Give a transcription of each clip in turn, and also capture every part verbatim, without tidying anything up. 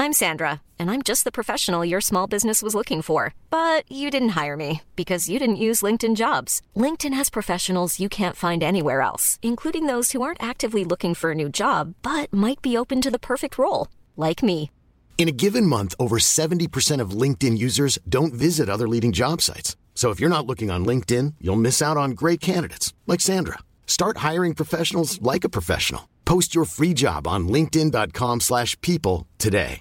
I'm Sandra, and I'm just the professional your small business was looking for. But you didn't hire me because you didn't use LinkedIn Jobs. LinkedIn has professionals you can't find anywhere else, including those who aren't actively looking for a new job, but might be open to the perfect role, like me. In a given month, over seventy percent of LinkedIn users don't visit other leading job sites. So if you're not looking on LinkedIn, you'll miss out on great candidates like Sandra. Start hiring professionals like a professional. Post your free job on linkedin.com slash people today.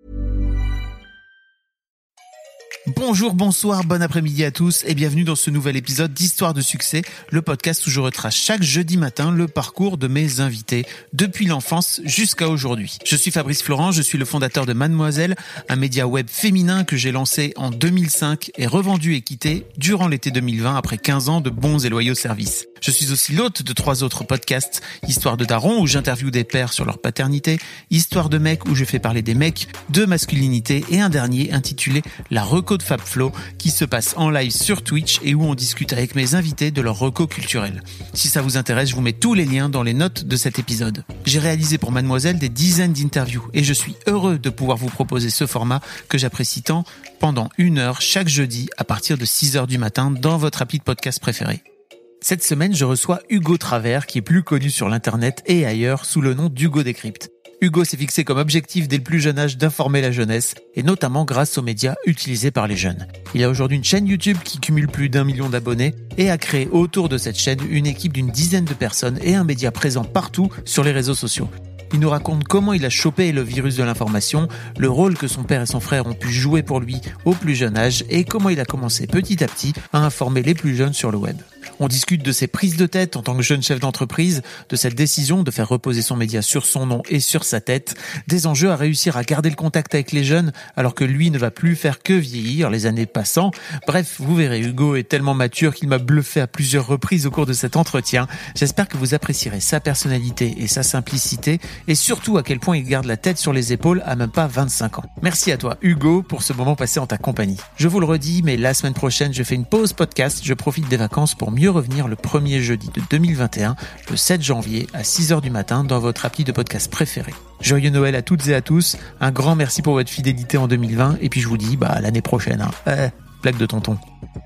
Bonjour, bonsoir, bon après-midi à tous et bienvenue dans ce nouvel épisode d'Histoire de succès, le podcast où je retrace chaque jeudi matin le parcours de mes invités depuis l'enfance jusqu'à aujourd'hui. Je suis Fabrice Florent, je suis le fondateur de Mademoiselle, un média web féminin que j'ai lancé en deux mille cinq et revendu et quitté durant l'été deux mille vingt après quinze ans de bons et loyaux services. Je suis aussi l'hôte de trois autres podcasts, Histoire de Daron où j'interviewe des pères sur leur paternité, Histoire de Mec où je fais parler des mecs, de masculinité et un dernier intitulé La Reco de FabFlo qui se passe en live sur Twitch et où on discute avec mes invités de leur reco culturel. Si ça vous intéresse, je vous mets tous les liens dans les notes de cet épisode. J'ai réalisé pour Mademoiselle des dizaines d'interviews et je suis heureux de pouvoir vous proposer ce format que j'apprécie tant pendant une heure chaque jeudi à partir de six heures du matin dans votre appli de podcast préféré. Cette semaine, je reçois Hugo Travers qui est plus connu sur l'internet et ailleurs sous le nom d'Hugo Décrypte. Hugo s'est fixé comme objectif dès le plus jeune âge d'informer la jeunesse, et notamment grâce aux médias utilisés par les jeunes. Il a aujourd'hui une chaîne YouTube qui cumule plus d'un million d'abonnés et a créé autour de cette chaîne une équipe d'une dizaine de personnes et un média présent partout sur les réseaux sociaux. Il nous raconte comment il a chopé le virus de l'information, le rôle que son père et son frère ont pu jouer pour lui au plus jeune âge et comment il a commencé petit à petit à informer les plus jeunes sur le web. On discute de ses prises de tête en tant que jeune chef d'entreprise, de cette décision de faire reposer son média sur son nom et sur sa tête, des enjeux à réussir à garder le contact avec les jeunes alors que lui ne va plus faire que vieillir les années passant. Bref, vous verrez, Hugo est tellement mature qu'il m'a bluffé à plusieurs reprises au cours de cet entretien. J'espère que vous apprécierez sa personnalité et sa simplicité et surtout à quel point il garde la tête sur les épaules à même pas vingt-cinq ans. Merci à toi, Hugo, pour ce moment passé en ta compagnie. Je vous le redis, mais la semaine prochaine, je fais une pause podcast. Je profite des vacances pour mieux revenir le premier jeudi de deux mille vingt et un, le sept janvier à six heures du matin dans votre appli de podcast préféré. Joyeux Noël à toutes et à tous. Un grand merci pour votre fidélité en deux mille vingt et puis je vous dis bah l'année prochaine. Hein. Euh, blague de tonton.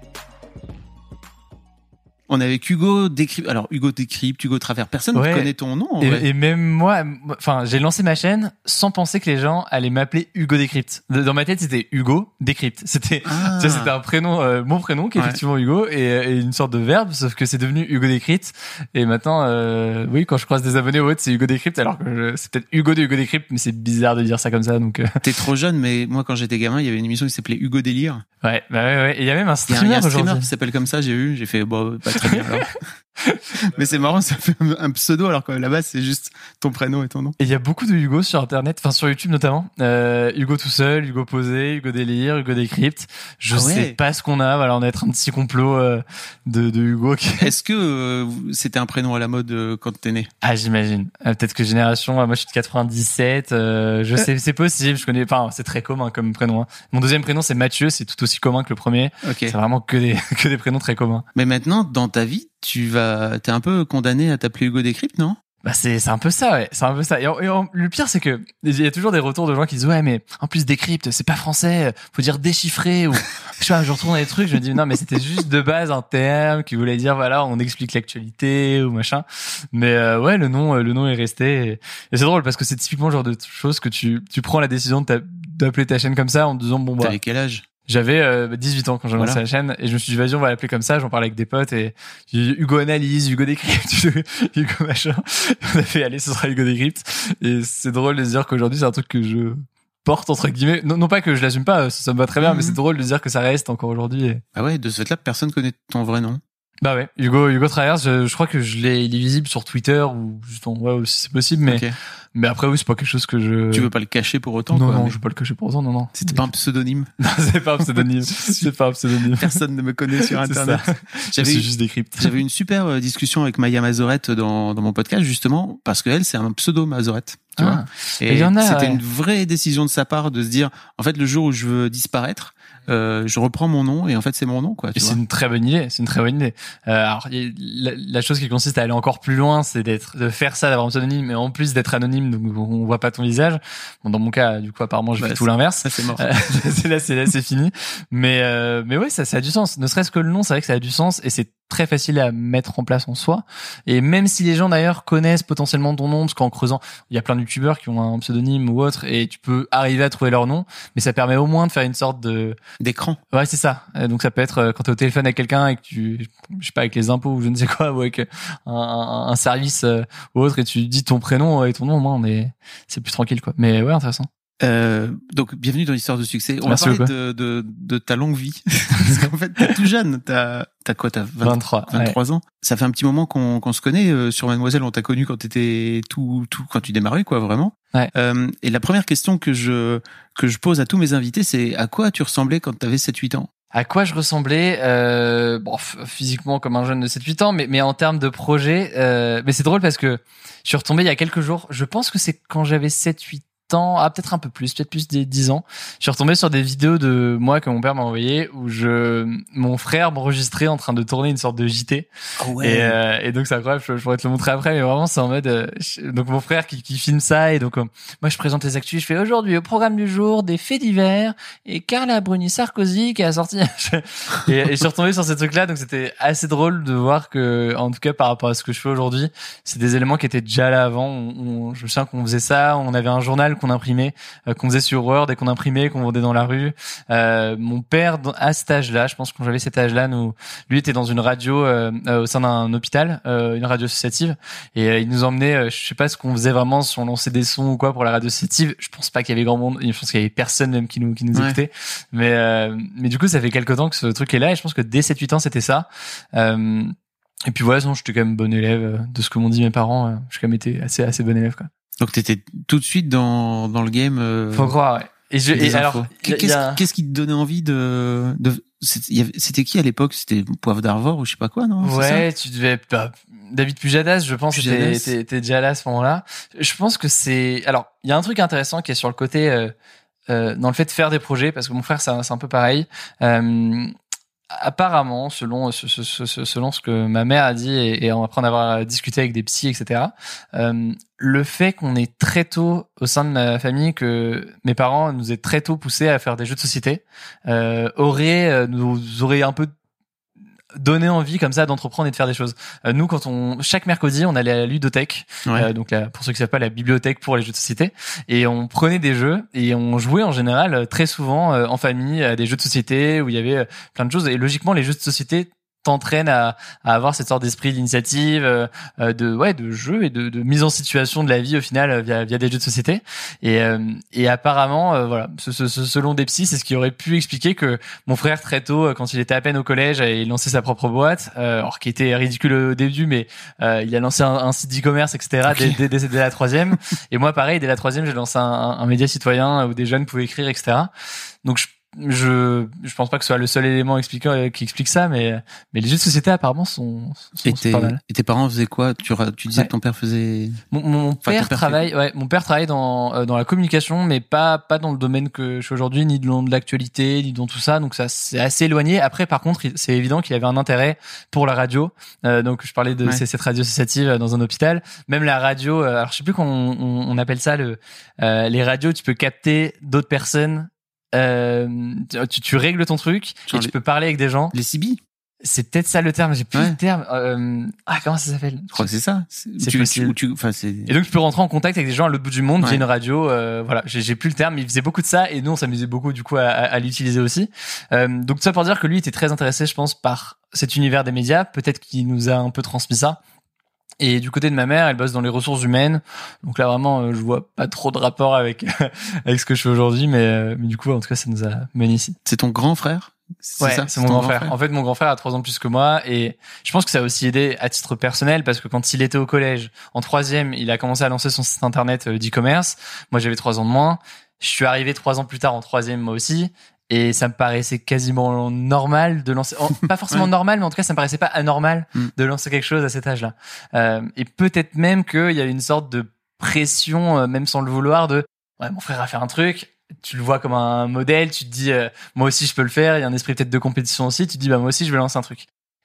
On est avec Hugo Décrypte. Alors, Hugo Décrypte, Hugo Travers. Personne ne ouais. connaît ton nom, en et, vrai. Et même moi, enfin, j'ai lancé ma chaîne sans penser que les gens allaient m'appeler Hugo Décrypte. Dans ma tête, c'était Hugo Décrypte. C'était, ah. tu vois, c'était un prénom, euh, mon prénom, qui est ouais. effectivement Hugo, et, et une sorte de verbe, sauf que c'est devenu Hugo Décrypte. Et maintenant, euh, oui, quand je croise des abonnés ou autres, c'est Hugo Décrypte, alors que je, c'est peut-être Hugo de Hugo Décrypte, mais c'est bizarre de dire ça comme ça, donc. Euh... T'es trop jeune, mais moi, quand j'étais gamin, il y avait une émission qui s'appelait Hugo Délire. Ouais, bah ouais, ouais. Et il y a même un streamer, il y a un aujourd'hui. streamer qui s'appelle comme ça, j'ai vu, j'ai fait, bon, pas très bien, alors. Mais c'est marrant, ça fait un pseudo alors que là-bas c'est juste ton prénom et ton nom. Et il y a beaucoup de Hugo sur internet, enfin sur YouTube notamment. Euh, Hugo tout seul, Hugo posé, Hugo délire, Hugo décrypte. Je ah ouais. sais pas ce qu'on a. Voilà, on a être un petit complot euh, de, de Hugo. Qui... Est-ce que euh, c'était un prénom à la mode euh, quand t'es né? Ah j'imagine. Euh, peut-être que génération. Moi je suis de quatre-vingt-dix-sept. Euh, je sais, c'est possible. Je connais pas. Enfin, c'est très commun comme prénom. Hein. Mon deuxième prénom c'est Mathieu. C'est tout aussi commun que le premier. Okay. C'est vraiment que des que des prénoms très communs. Mais maintenant dans ta vie tu vas, t'es un peu condamné à t'appeler Hugo Décrypte, non? Bah c'est c'est un peu ça, ouais. C'est un peu ça. Et, et, et le pire c'est que il y a toujours des retours de gens qui disent ouais mais en plus Décrypte c'est pas français, faut dire déchiffrer ou je sais pas. Je retourne dans les trucs, je me dis non mais c'était juste de base un terme qui voulait dire voilà on explique l'actualité ou machin. Mais euh, ouais le nom le nom est resté et, et c'est drôle parce que c'est typiquement le genre de choses que tu tu prends la décision de d'appeler ta chaîne comme ça en te disant bon bah. T'avais quel âge? J'avais euh, dix-huit ans quand j'ai lancé voilà. la chaîne et je me suis dit vas-y on va l'appeler comme ça, j'en parlais avec des potes et j'ai dit, Hugo Analyse, Hugo Décrypte, Hugo machin. On a fait allez ce sera Hugo Décrypte et c'est drôle de se dire qu'aujourd'hui c'est un truc que je porte entre guillemets, non, non pas que je l'assume pas, ça, ça me va très bien, mmh. mais c'est drôle de se dire que ça reste encore aujourd'hui. Et... Ah ouais, de ce fait-là personne connaît ton vrai nom. Bah ouais, Hugo Hugo Travers, je, je crois que je l'ai il est visible sur Twitter ou juste en ouais si c'est possible mais okay. mais après oui, c'est pas quelque chose que je Tu veux pas le cacher pour autant Non quoi, non, mais... je veux pas le cacher pour autant, non non. C'était pas un pseudonyme. Non, c'est pas un pseudonyme. c'est pas un pseudonyme. Personne ne me connaît sur internet. J'avais juste Décrypte. J'avais une super discussion avec Maya Mazorette dans dans mon podcast justement parce que elle c'est un pseudo Mazorette. Tu ah. vois et, et y en a, c'était ouais. une vraie décision de sa part de se dire en fait le jour où je veux disparaître Euh, je reprends mon nom et en fait c'est mon nom quoi. Tu et vois. C'est une très bonne idée, c'est une très bonne idée. Euh, alors la, la chose qui consiste à aller encore plus loin, c'est d'être, de faire ça, d'avoir un pseudonyme, mais en plus d'être anonyme pseudonyme, donc on voit pas ton visage. Bon, dans mon cas, du coup, apparemment, j'ai bah, fait tout l'inverse. Ça, c'est mort. Euh, c'est là, c'est là, c'est fini. Mais, euh, mais ouais, ça, ça a du sens. Ne serait-ce que le nom, c'est vrai que ça a du sens et c'est très facile à mettre en place en soi. Et même si les gens d'ailleurs connaissent potentiellement ton nom, parce qu'en creusant, il y a plein de youtubeurs qui ont un pseudonyme ou autre, et tu peux arriver à trouver leur nom, mais ça permet au moins de faire une sorte de d'écran. Ouais, c'est ça. Donc ça peut être quand t'es au téléphone avec quelqu'un et que tu, je sais pas, avec les impôts ou je ne sais quoi, ou avec un, un, un service ou autre, et tu dis ton prénom et ton nom, au moins on est, c'est plus tranquille quoi. Mais ouais, intéressant. Euh, donc, bienvenue dans l'histoire de succès. On Merci va parler de, de, de ta longue vie. Parce qu'en fait, t'es tout jeune. T'as, t'as quoi? T'as vingt, vingt-trois, vingt-trois ouais. ans. Ça fait un petit moment qu'on, qu'on se connaît. Euh, sur Mademoiselle, on t'a connu quand t'étais tout, tout, quand tu démarrais, quoi, vraiment. Ouais. Euh, et la première question que je, que je pose à tous mes invités, c'est à quoi tu ressemblais quand t'avais sept huit ans? À quoi je ressemblais euh, bon, f- physiquement comme un jeune de sept huit ans, mais, mais en termes de projet, euh, mais c'est drôle parce que je suis retombé il y a quelques jours. Je pense que c'est quand j'avais sept huit ans, ah peut-être un peu plus, peut-être plus des dix ans. Je suis retombé sur des vidéos de moi que mon père m'a envoyé où je, mon frère m'enregistrait en train de tourner une sorte de J T. Oh ouais. Et, euh, et donc c'est incroyable, je, je pourrais te le montrer après, mais vraiment c'est en mode, euh, je, donc mon frère qui, qui filme ça et donc euh, moi je présente les actus, je fais aujourd'hui au programme du jour des faits divers et Carla Bruni Sarkozy qui a sorti. et, et je suis retombé sur ces trucs-là, donc c'était assez drôle de voir que, en tout cas par rapport à ce que je fais aujourd'hui, c'est des éléments qui étaient déjà là avant. On, on, je me souviens qu'on faisait ça, on avait un journal qu'on imprimait, euh, qu'on faisait sur Word et qu'on imprimait, qu'on vendait dans la rue. Euh, mon père, à cet âge-là, je pense que quand j'avais cet âge-là, nous, lui était dans une radio euh, euh, au sein d'un hôpital, euh, une radio associative, et euh, il nous emmenait. Euh, je sais pas ce qu'on faisait vraiment, si on lançait des sons ou quoi pour la radio associative. Je pense pas qu'il y avait grand monde. Je pense qu'il y avait personne même qui nous qui nous Ouais. écoutait. Mais euh, mais du coup, ça fait quelque temps que ce truc est là, et je pense que dès sept huit ans, c'était ça. Euh, et puis voilà, sinon j'étais quand même bon élève de ce que m'ont dit mes parents. Euh, j'ai quand même été assez assez bon élève quoi. Donc, t'étais tout de suite dans, dans le game. Euh, Faut croire, ouais. Et je, et alors, qu'est-ce, y a... qu'est-ce qui te donnait envie de, de, c'était, c'était qui à l'époque? C'était Poivre d'Arvor ou je sais pas quoi, non? Ouais, tu devais, bah, David Pujadas, je pense, que t'es, t'es déjà là à ce moment-là. Je pense que c'est, alors, il y a un truc intéressant qui est sur le côté, euh, euh, dans le fait de faire des projets, parce que mon frère, c'est un, c'est un peu pareil. Euh, apparemment, selon ce, ce, ce, selon ce que ma mère a dit et, et après en avoir discuté avec des psys, et cetera, euh, le fait qu'on ait très tôt au sein de ma famille, que mes parents nous aient très tôt poussés à faire des jeux de société, euh, aurait euh, nous aurait un peu donner envie comme ça d'entreprendre et de faire des choses. Euh, nous, quand on chaque mercredi, on allait à la ludothèque, ouais. euh, donc la, pour ceux qui savent pas, la bibliothèque pour les jeux de société, et on prenait des jeux et on jouait en général très souvent euh, en famille à des jeux de société où il y avait euh, plein de choses. Et logiquement, les jeux de société t'entraîne à, à avoir cette sorte d'esprit d'initiative, euh, de ouais, de jeu et de, de mise en situation de la vie au final via via des jeux de société. Et euh, et apparemment, euh, voilà, ce, ce, ce, selon des psys, c'est ce qui aurait pu expliquer que mon frère très tôt, quand il était à peine au collège, il lançait sa propre boîte, euh, alors qui était ridicule au début, mais euh, il a lancé un, un site d'e-commerce, et cetera. Okay. Dès, dès, dès, dès la troisième. Et moi, pareil, dès la troisième, j'ai lancé un, un média citoyen où des jeunes pouvaient écrire, et cetera. Donc je je je pense pas que ce soit le seul élément expliquant qui explique ça, mais mais les jeux de société apparemment sont, sont et, tes, pas mal. Et tes parents faisaient quoi? Tu tu disais ouais. que ton père faisait mon, mon enfin, père, père travaille fait... ouais mon père travaille dans euh, dans la communication, mais pas pas dans le domaine que je suis aujourd'hui, ni dans de l'actualité, ni dans tout ça, donc ça c'est assez éloigné. Après par contre c'est évident qu'il avait un intérêt pour la radio, euh, donc je parlais de ouais. cette radio associative dans un hôpital, même la radio, euh, alors je sais plus comment on, on appelle ça, le euh, les radios, tu peux capter d'autres personnes. Euh, tu, tu règles ton truc Genre et tu les, peux parler avec des gens. Les C B. C'est peut-être ça le terme, j'ai plus ouais. le terme. Euh, ah, comment ça s'appelle? Je crois que c'est ça. C'est, c'est tu, possible. Tu, tu, enfin, c'est... Et donc tu peux rentrer en contact avec des gens à l'autre bout du monde ouais. via une radio. Euh, voilà, j'ai, j'ai plus le terme, mais il faisait beaucoup de ça et nous on s'amusait beaucoup du coup à, à, à l'utiliser aussi. Euh, donc tout ça pour dire que lui était très intéressé, je pense, par cet univers des médias. Peut-être qu'il nous a un peu transmis ça. Et du côté de ma mère, elle bosse dans les ressources humaines. Donc là, vraiment, je vois pas trop de rapport avec avec ce que je fais aujourd'hui. Mais, mais du coup, en tout cas, ça nous a mené ici. C'est ton grand frère? C'est ouais, ça, c'est, c'est mon grand, grand frère. frère. En fait, mon grand frère a trois ans de plus que moi. Et je pense que ça a aussi aidé à titre personnel parce que quand il était au collège, en troisième, il a commencé à lancer son site internet d'e-commerce. Moi, j'avais trois ans de moins. Je suis arrivé trois ans plus tard en troisième, moi aussi. Et ça me paraissait quasiment normal de lancer, pas forcément ouais. normal, mais en tout cas, ça me paraissait pas anormal mm. de lancer quelque chose à cet âge-là. Euh, et peut-être même qu'il y a une sorte de pression, euh, même sans le vouloir, de ouais, mon frère a fait un truc, tu le vois comme un modèle, tu te dis, euh, moi aussi je peux le faire, il y a un esprit peut-être de compétition aussi, tu te dis, bah moi aussi je vais lancer un truc.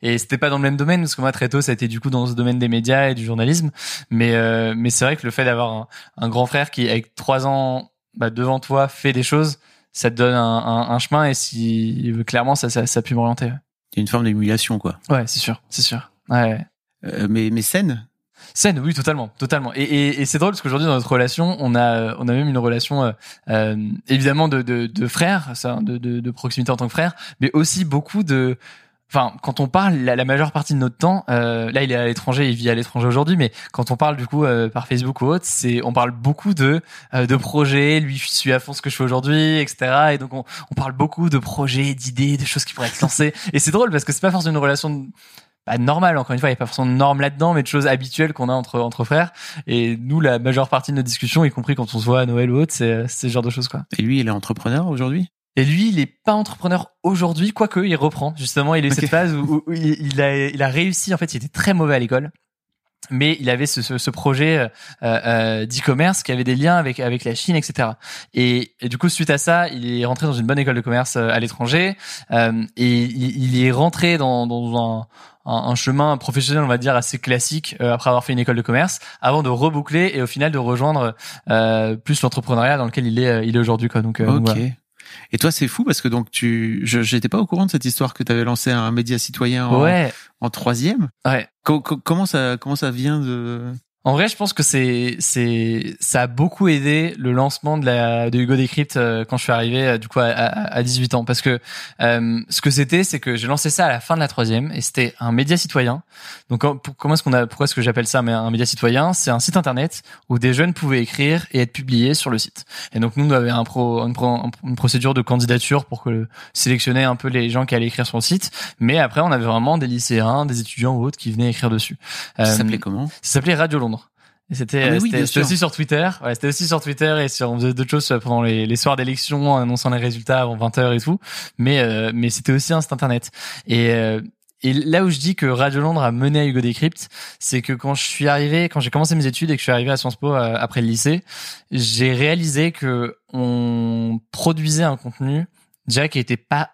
Et c'était pas dans le même domaine parce que moi très tôt ça a été du coup dans ce domaine des médias et du journalisme. Mais euh, mais c'est vrai que le fait d'avoir un, un grand frère qui avec trois ans bah, devant toi fait des choses, ça te donne un, un, un chemin et si clairement ça ça, ça a pu m'orienter. Il y a une forme d'émulation quoi. Ouais, c'est sûr, c'est sûr. Ouais. Euh, mais mais saine. Saine, oui, totalement, totalement. Et, et, et c'est drôle parce qu'aujourd'hui dans notre relation, on a, on a même une relation euh, euh, évidemment de, de, de frères, ça, de, de, de proximité en tant que frère, mais aussi beaucoup de, enfin, quand on parle, la, la majeure partie de notre temps, euh, là, il est à l'étranger, il vit à l'étranger aujourd'hui, mais quand on parle du coup euh, par Facebook ou autre, c'est, on parle beaucoup de, euh, de projets. Lui, je suis à fond ce que je fais aujourd'hui, et cetera. Et donc on, on parle beaucoup de projets, d'idées, de choses qui pourraient être lancées. Et c'est drôle parce que c'est pas forcément une relation de, pas normal, encore une fois, il n'y a pas forcément de normes là-dedans, mais de choses habituelles qu'on a entre entre frères. Et nous, la majeure partie de nos discussions, y compris quand on se voit à Noël ou autre, c'est, c'est ce genre de choses, quoi. Et lui, il est entrepreneur aujourd'hui? Et lui, il est pas entrepreneur aujourd'hui, quoique il reprend. Justement, il est okay. Cette phase où, où il, il a il a réussi. En fait, il était très mauvais à l'école. Mais il avait ce, ce, ce projet euh, euh, d'e-commerce qui avait des liens avec avec la Chine, et cetera. Et, et du coup, suite à ça, il est rentré dans une bonne école de commerce euh, à l'étranger. Euh, et il, il est rentré dans, dans un, un, un chemin professionnel, on va dire, assez classique euh, après avoir fait une école de commerce, avant de reboucler et au final de rejoindre euh, plus l'entrepreneuriat dans lequel il est il est aujourd'hui, quoi. Donc, euh, ok. Voilà. Et toi, c'est fou parce que donc tu, je, j'étais pas au courant de cette histoire que tu avais lancé un média citoyen en, ouais. en troisième. Ouais. Co- co- comment ça, comment ça vient de... En vrai, je pense que c'est c'est ça a beaucoup aidé le lancement de la de Hugo Décrypte euh, quand je suis arrivé euh, du coup à, à, à dix-huit ans parce que euh, ce que c'était c'est que j'ai lancé ça à la fin de la troisième et c'était un média citoyen. Donc pour, comment est-ce qu'on a pourquoi est-ce que j'appelle ça un média citoyen? C'est un site internet où des jeunes pouvaient écrire et être publiés sur le site. Et donc nous on avait un pro une, pro, une procédure de candidature pour que sélectionner un peu les gens qui allaient écrire sur le site, mais après on avait vraiment des lycéens, des étudiants ou autres qui venaient écrire dessus. Ça euh, s'appelait comment? Ça s'appelait Radio Londres. Et c'était, ah oui, c'était, c'était aussi sur Twitter. Ouais, c'était aussi sur Twitter et sur, on faisait d'autres choses pendant les, les soirs d'élection, en annonçant les résultats avant vingt heures et tout. Mais, euh, mais c'était aussi un site internet. Et, euh, et là où je dis que Radio Londres a mené à Hugo Décrypte, c'est que quand je suis arrivé, quand j'ai commencé mes études et que je suis arrivé à Sciences Po euh, après le lycée, j'ai réalisé que on produisait un contenu déjà qui était pas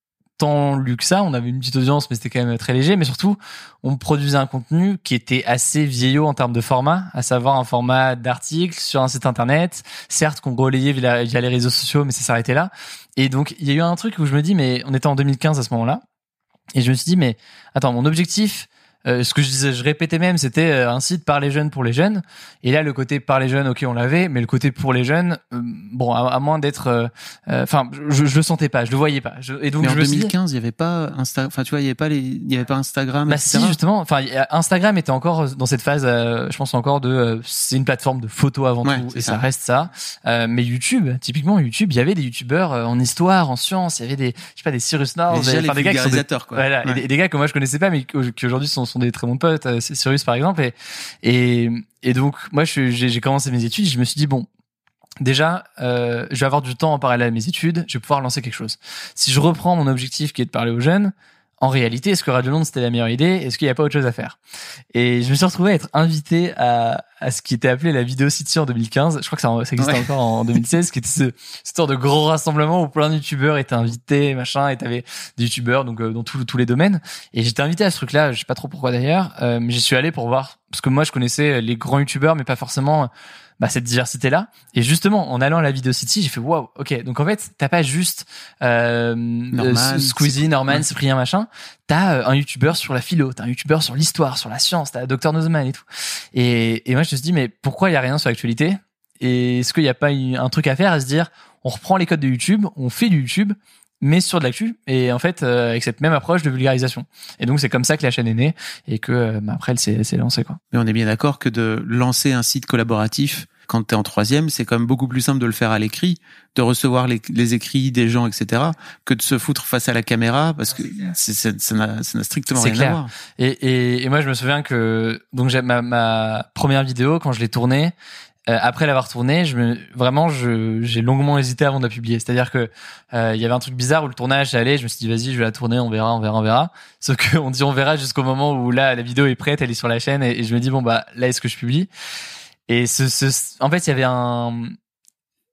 tant lu que ça, on avait une petite audience mais c'était quand même très léger, mais surtout on produisait un contenu qui était assez vieillot en termes de format, à savoir un format d'article sur un site internet, certes qu'on relayait via, via les réseaux sociaux mais ça s'arrêtait là. Et donc il y a eu un truc où je me dis, mais on était en deux mille quinze à ce moment-là, et je me suis dit mais attends, mon objectif, Euh, ce que je disais, je répétais même, c'était euh, un site par les jeunes pour les jeunes. Et là, le côté par les jeunes, ok, on l'avait, mais le côté pour les jeunes, euh, bon, à, à moins d'être, enfin, euh, euh, je, je le sentais pas, je le voyais pas. Je, et donc, mais je en me deux mille quinze, il y avait pas Insta, enfin, tu vois, il y avait pas les, il y avait pas Instagram. Bah et cetera. si, justement. Enfin, Instagram était encore dans cette phase, euh, je pense encore de, euh, c'est une plateforme de photos avant ouais, tout, et ça. ça reste ça. Euh, mais YouTube, typiquement YouTube, il y avait des YouTubeurs euh, en histoire, en sciences, il y avait des, je sais pas, des Cyrus North, des, enfin, des gars qui sont des, quoi. voilà, ouais. et des, des gars que moi je connaissais pas, mais qui aujourd'hui sont, sont des très bons potes. C'est Cyrus par exemple, et et et donc moi je j'ai, j'ai commencé mes études, je me suis dit bon, déjà euh, je vais avoir du temps en parallèle à mes études, je vais pouvoir lancer quelque chose. Si je reprends mon objectif qui est de parler aux jeunes, en réalité, est-ce que Radio Londres c'était la meilleure idée? Est-ce qu'il n'y a pas autre chose à faire? Et je me suis retrouvé à être invité à, à ce qui était appelé la Vidéo City en deux mille quinze. Je crois que ça, ça existait ouais. encore en deux mille seize, qui était ce, ce genre de gros rassemblement où plein de youtubeurs étaient invités, machin, et t'avais des youtubeurs donc euh, dans tous tous les domaines. Et j'étais invité à ce truc-là, je sais pas trop pourquoi d'ailleurs, euh, mais j'y suis allé pour voir, parce que moi je connaissais les grands youtubeurs, mais pas forcément bah cette diversité là. Et justement en allant à la Video City, j'ai fait waouh, ok, donc en fait t'as pas juste euh, Norman, Squeezie, Norman, ouais. Cyprien, machin, t'as un youtubeur sur la philo, t'as un youtubeur sur l'histoire, sur la science, t'as docteur Nozman et tout. Et, et moi je me suis dit mais pourquoi il y a rien sur l'actualité? Et est-ce qu'il y a pas un truc à faire, à se dire on reprend les codes de YouTube, on fait du YouTube mais sur de l'actu, et en fait euh, avec cette même approche de vulgarisation. Et donc c'est comme ça que la chaîne est née, et que euh, bah, après elle s'est, s'est lancée, quoi. Mais on est bien d'accord que de lancer un site collaboratif quand t'es en troisième, c'est quand même beaucoup plus simple de le faire à l'écrit, de recevoir les, les écrits des gens, et cetera, que de se foutre face à la caméra, parce que c'est, c'est, ça, n'a, ça n'a strictement c'est rien clair. à voir. Et, et, et moi je me souviens que donc j'ai ma, ma première vidéo quand je l'ai tournée. Euh, après l'avoir tourné, je me, vraiment, je, j'ai longuement hésité avant de la publier. C'est-à-dire que euh, il y avait un truc bizarre où le tournage allait. Je me suis dit vas-y, je vais la tourner, on verra, on verra, on verra. Sauf que on dit on verra jusqu'au moment où là la vidéo est prête, elle est sur la chaîne, et, et je me dis bon bah là est-ce que je publie? Et ce, ce, en fait il y avait un,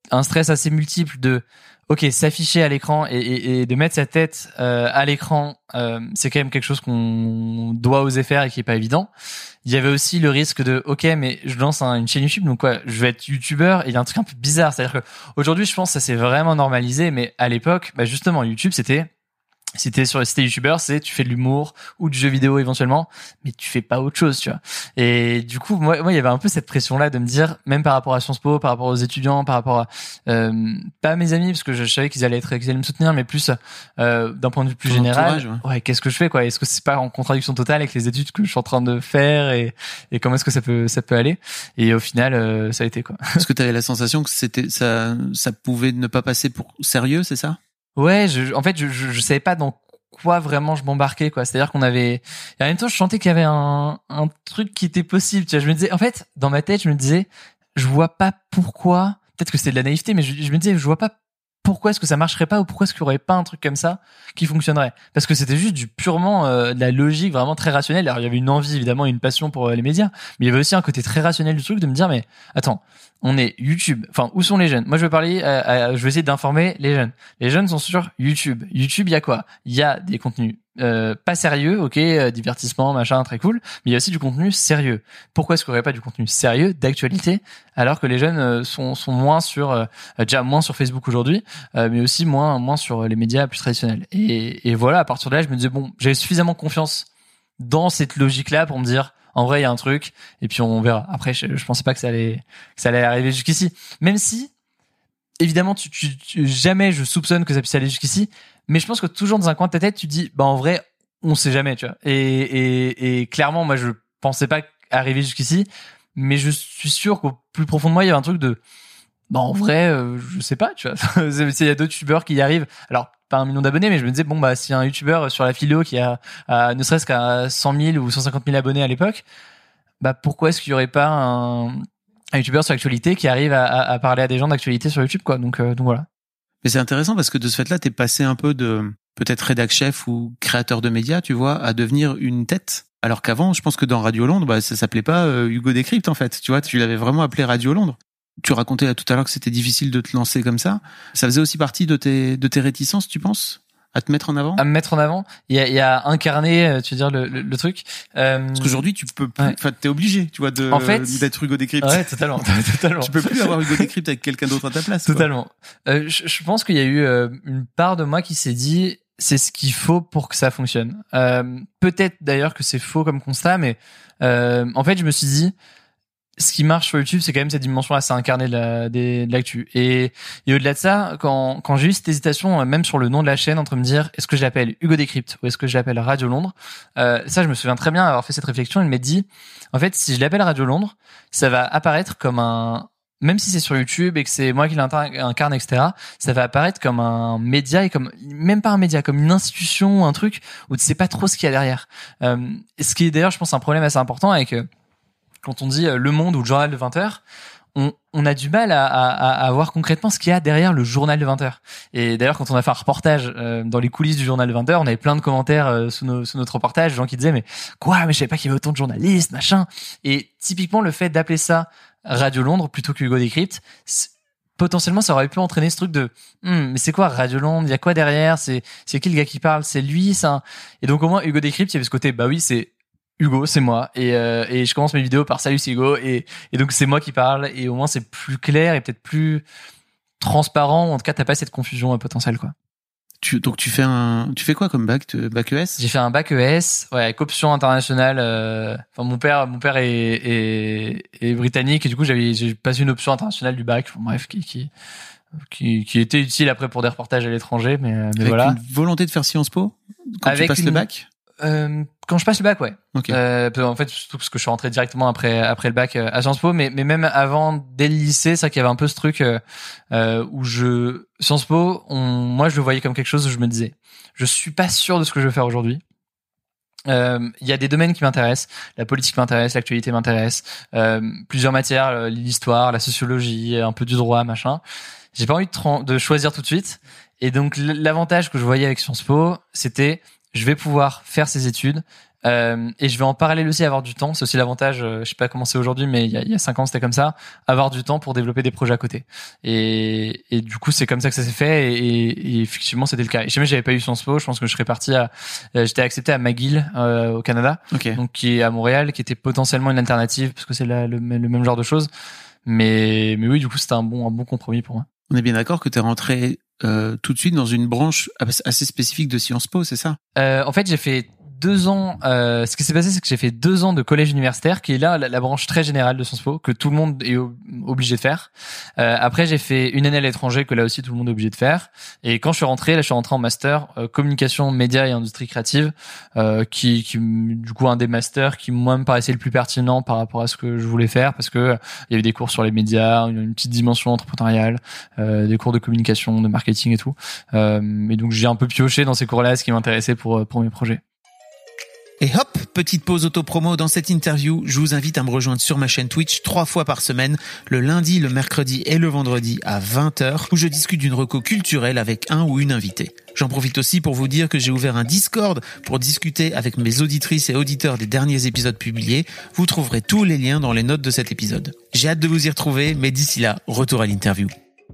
un stress assez multiple de ok, s'afficher à l'écran et, et, et de mettre sa tête euh, à l'écran, euh, c'est quand même quelque chose qu'on doit oser faire et qui est pas évident. Il y avait aussi le risque de ok, mais je lance un, une chaîne YouTube, donc quoi, je vais être youtubeur, et il y a un truc un peu bizarre, c'est-à-dire que aujourd'hui, je pense que ça s'est vraiment normalisé, mais à l'époque, bah justement, YouTube, c'était si t'es sur si t'es youtubeur, c'est tu fais de l'humour ou du jeu vidéo éventuellement, mais tu fais pas autre chose, tu vois. Et du coup, moi, moi, il y avait un peu cette pression-là de me dire, même par rapport à Sciences Po, par rapport aux étudiants, par rapport à euh, pas à mes amis, parce que je, je savais qu'ils allaient être, qu'ils allaient me soutenir, mais plus euh, d'un point de vue plus Ton général. entourage, ouais. Ouais, qu'est-ce que je fais, quoi? Est-ce que c'est pas en contradiction totale avec les études que je suis en train de faire et et comment est-ce que ça peut ça peut aller? Et au final, euh, ça a été quoi. Est-ce que tu avais la sensation que c'était ça, ça pouvait ne pas passer pour sérieux, c'est ça? Ouais, je, en fait, je, je, je savais pas dans quoi vraiment je m'embarquais, quoi. C'est-à-dire qu'on avait, et en même temps, je sentais qu'il y avait un, un truc qui était possible, tu vois. Je me disais, en fait, dans ma tête, je me disais, je vois pas pourquoi, peut-être que c'était de la naïveté, mais je, je me disais, je vois pas pourquoi est-ce que ça marcherait pas ou pourquoi est-ce qu'il y aurait pas un truc comme ça qui fonctionnerait. Parce que c'était juste du purement, euh, de la logique vraiment très rationnelle. Alors, il y avait une envie, évidemment, et une passion pour euh, les médias, mais il y avait aussi un côté très rationnel du truc de me dire, mais attends, on est YouTube. Enfin, où sont les jeunes? Moi, je vais parler, euh, euh, je vais essayer d'informer les jeunes. Les jeunes sont sur YouTube. YouTube, il y a quoi? Il y a des contenus euh, pas sérieux, ok, euh, divertissement, machin, très cool, mais il y a aussi du contenu sérieux. Pourquoi est-ce qu'il n'y aurait pas du contenu sérieux, d'actualité, alors que les jeunes euh, sont sont moins sur, euh, déjà moins sur Facebook aujourd'hui, euh, mais aussi moins moins sur les médias plus traditionnels. Et, et voilà, à partir de là, je me disais bon, j'avais suffisamment confiance dans cette logique-là pour me dire, en vrai, il y a un truc, et puis on verra. Après, je, je pensais pas que ça allait, que ça allait arriver jusqu'ici. Même si, évidemment, tu, tu, tu, jamais je soupçonne que ça puisse aller jusqu'ici, mais je pense que toujours dans un coin de ta tête, tu dis, bah, en vrai, on sait jamais, tu vois. Et, et, et clairement, moi, je pensais pas arriver jusqu'ici, mais je suis sûr qu'au plus profond de moi, il y a un truc de, bah, en vrai, euh, je sais pas, tu vois. Il y a d'autres youtubeurs qui y arrivent. Alors, pas un million d'abonnés, mais je me disais, bon, bah, s'il y a un youtubeur sur la philo qui a, a ne serait-ce qu'à cent mille ou cent cinquante mille abonnés à l'époque, bah, pourquoi est-ce qu'il y aurait pas un, un youtubeur sur l'actualité qui arrive à, à, à parler à des gens d'actualité sur YouTube, quoi. Donc, euh, donc voilà. Mais c'est intéressant parce que de ce fait-là, t'es passé un peu de peut-être rédac chef ou créateur de médias, tu vois, à devenir une tête. Alors qu'avant, je pense que dans Radio Londres, bah, ça s'appelait pas euh, Hugo Décrypte, en fait. Tu vois, tu l'avais vraiment appelé Radio Londres. Tu racontais là tout à l'heure que c'était difficile de te lancer comme ça. Ça faisait aussi partie de tes, de tes réticences, tu penses? À te mettre en avant? À me mettre en avant. Il y a, il y a incarné, tu veux dire, le, le, le truc. Euh... Parce qu'aujourd'hui, tu peux plus, enfin, ouais. T'es obligé, tu vois, de, en fait, d'être Hugo Décrypte. Ouais, totalement, totalement. Tu peux plus avoir Hugo Décrypte avec quelqu'un d'autre à ta place. Totalement. Euh, je, je pense qu'il y a eu euh, une part de moi qui s'est dit, c'est ce qu'il faut pour que ça fonctionne. Euh, peut-être d'ailleurs que c'est faux comme constat, mais euh, en fait, je me suis dit, ce qui marche sur YouTube, c'est quand même cette dimension assez incarnée de la, des, de l'actu. Et, et au-delà de ça, quand, quand j'ai eu cette hésitation, même sur le nom de la chaîne, entre me dire, est-ce que je l'appelle Hugo Décrypte ou est-ce que je l'appelle Radio Londres, euh, ça, je me souviens très bien avoir fait cette réflexion. Il m'a dit, en fait, si je l'appelle Radio Londres, ça va apparaître comme un, même si c'est sur YouTube et que c'est moi qui l'incarne, et cetera, ça va apparaître comme un média et comme, même pas un média, comme une institution, un truc où tu sais pas trop ce qu'il y a derrière. Euh, ce qui est d'ailleurs, je pense, un problème assez important avec, quand on dit Le Monde ou le journal de vingt heures, on, on a du mal à, à, à voir concrètement ce qu'il y a derrière le journal de vingt heures. Et d'ailleurs, quand on a fait un reportage euh, dans les coulisses du journal de vingt heures, on avait plein de commentaires euh, sous, nos, sous notre reportage, des gens qui disaient mais quoi, mais je savais pas qu'il y avait autant de journalistes, machin. Et typiquement, le fait d'appeler ça Radio Londres plutôt que Hugo Décrypte, potentiellement, ça aurait pu entraîner ce truc de hm, mais c'est quoi Radio Londres? Il y a quoi derrière? C'est c'est qui le gars qui parle? C'est lui, ça. Et donc au moins Hugo Décrypte, il y avait ce côté bah oui, c'est Hugo, c'est moi, et euh, et je commence mes vidéos par salut, c'est Hugo, et et donc c'est moi qui parle, et au moins c'est plus clair et peut-être plus transparent, ou en tout cas t'as pas cette confusion potentielle, quoi. Tu, donc tu fais un, tu fais quoi comme bac, bac E S? J'ai fait un bac E S, ouais, avec option internationale. Euh, enfin mon père, mon père est, est est britannique, et du coup j'avais j'ai passé une option internationale du bac, enfin, bref, qui qui qui qui était utile après pour des reportages à l'étranger, mais mais avec voilà. Une volonté de faire Sciences Po quand avec tu passes une... le bac? Euh, quand je passe le bac, ouais. Okay. Euh, en fait, surtout parce que je suis rentré directement après après le bac à Sciences Po, mais mais même avant, dès le lycée, c'est vrai qu'il y avait un peu ce truc euh, euh, où je Sciences Po, on, moi je le voyais comme quelque chose où je me disais, je suis pas sûr de ce que je veux faire aujourd'hui. Il euh, y a des domaines qui m'intéressent, la politique m'intéresse, l'actualité m'intéresse, euh, plusieurs matières, l'histoire, la sociologie, un peu du droit, machin. J'ai pas envie de, de choisir tout de suite, et donc l'avantage que je voyais avec Sciences Po, c'était je vais pouvoir faire ces études Euh, et je vais en parallèle aussi avoir du temps. C'est aussi l'avantage, euh, je sais pas comment c'est aujourd'hui, mais il y a, il y a cinq ans c'était comme ça, avoir du temps pour développer des projets à côté. Et, et du coup c'est comme ça que ça s'est fait. Et, et, et effectivement c'était le cas. Et si jamais j'avais pas eu Sciences Po, je pense que je serais parti à, euh, j'étais accepté à McGill euh, au Canada, okay. donc qui est à Montréal, qui était potentiellement une alternative parce que c'est la, le, le même genre de choses. Mais mais oui, du coup c'était un bon un bon compromis pour moi. On est bien d'accord que t'es rentré euh, tout de suite dans une branche assez spécifique de Sciences Po, c'est ça? Euh, en fait j'ai fait deux ans, euh, ce qui s'est passé, c'est que j'ai fait deux ans de collège universitaire, qui est là la, la branche très générale de Sciences Po, que tout le monde est ob- obligé de faire. Euh, après, j'ai fait une année à l'étranger, que là aussi tout le monde est obligé de faire. Et quand je suis rentré, là, je suis rentré en master euh, communication, médias et industrie créative, euh, qui, qui, du coup, un des masters qui moi me paraissait le plus pertinent par rapport à ce que je voulais faire, parce que euh, il y avait des cours sur les médias, une, une petite dimension entrepreneuriale, euh, des cours de communication, de marketing et tout. Euh, et donc, j'ai un peu pioché dans ces cours-là, ce qui m'intéressait pour pour mes projets. Et hop, petite pause auto-promo dans cette interview. Je vous invite à me rejoindre sur ma chaîne Twitch trois fois par semaine, le lundi, le mercredi et le vendredi à vingt heures, où je discute d'une reco culturelle avec un ou une invitée. J'en profite aussi pour vous dire que j'ai ouvert un Discord pour discuter avec mes auditrices et auditeurs des derniers épisodes publiés. Vous trouverez tous les liens dans les notes de cet épisode. J'ai hâte de vous y retrouver, mais d'ici là, retour à l'interview.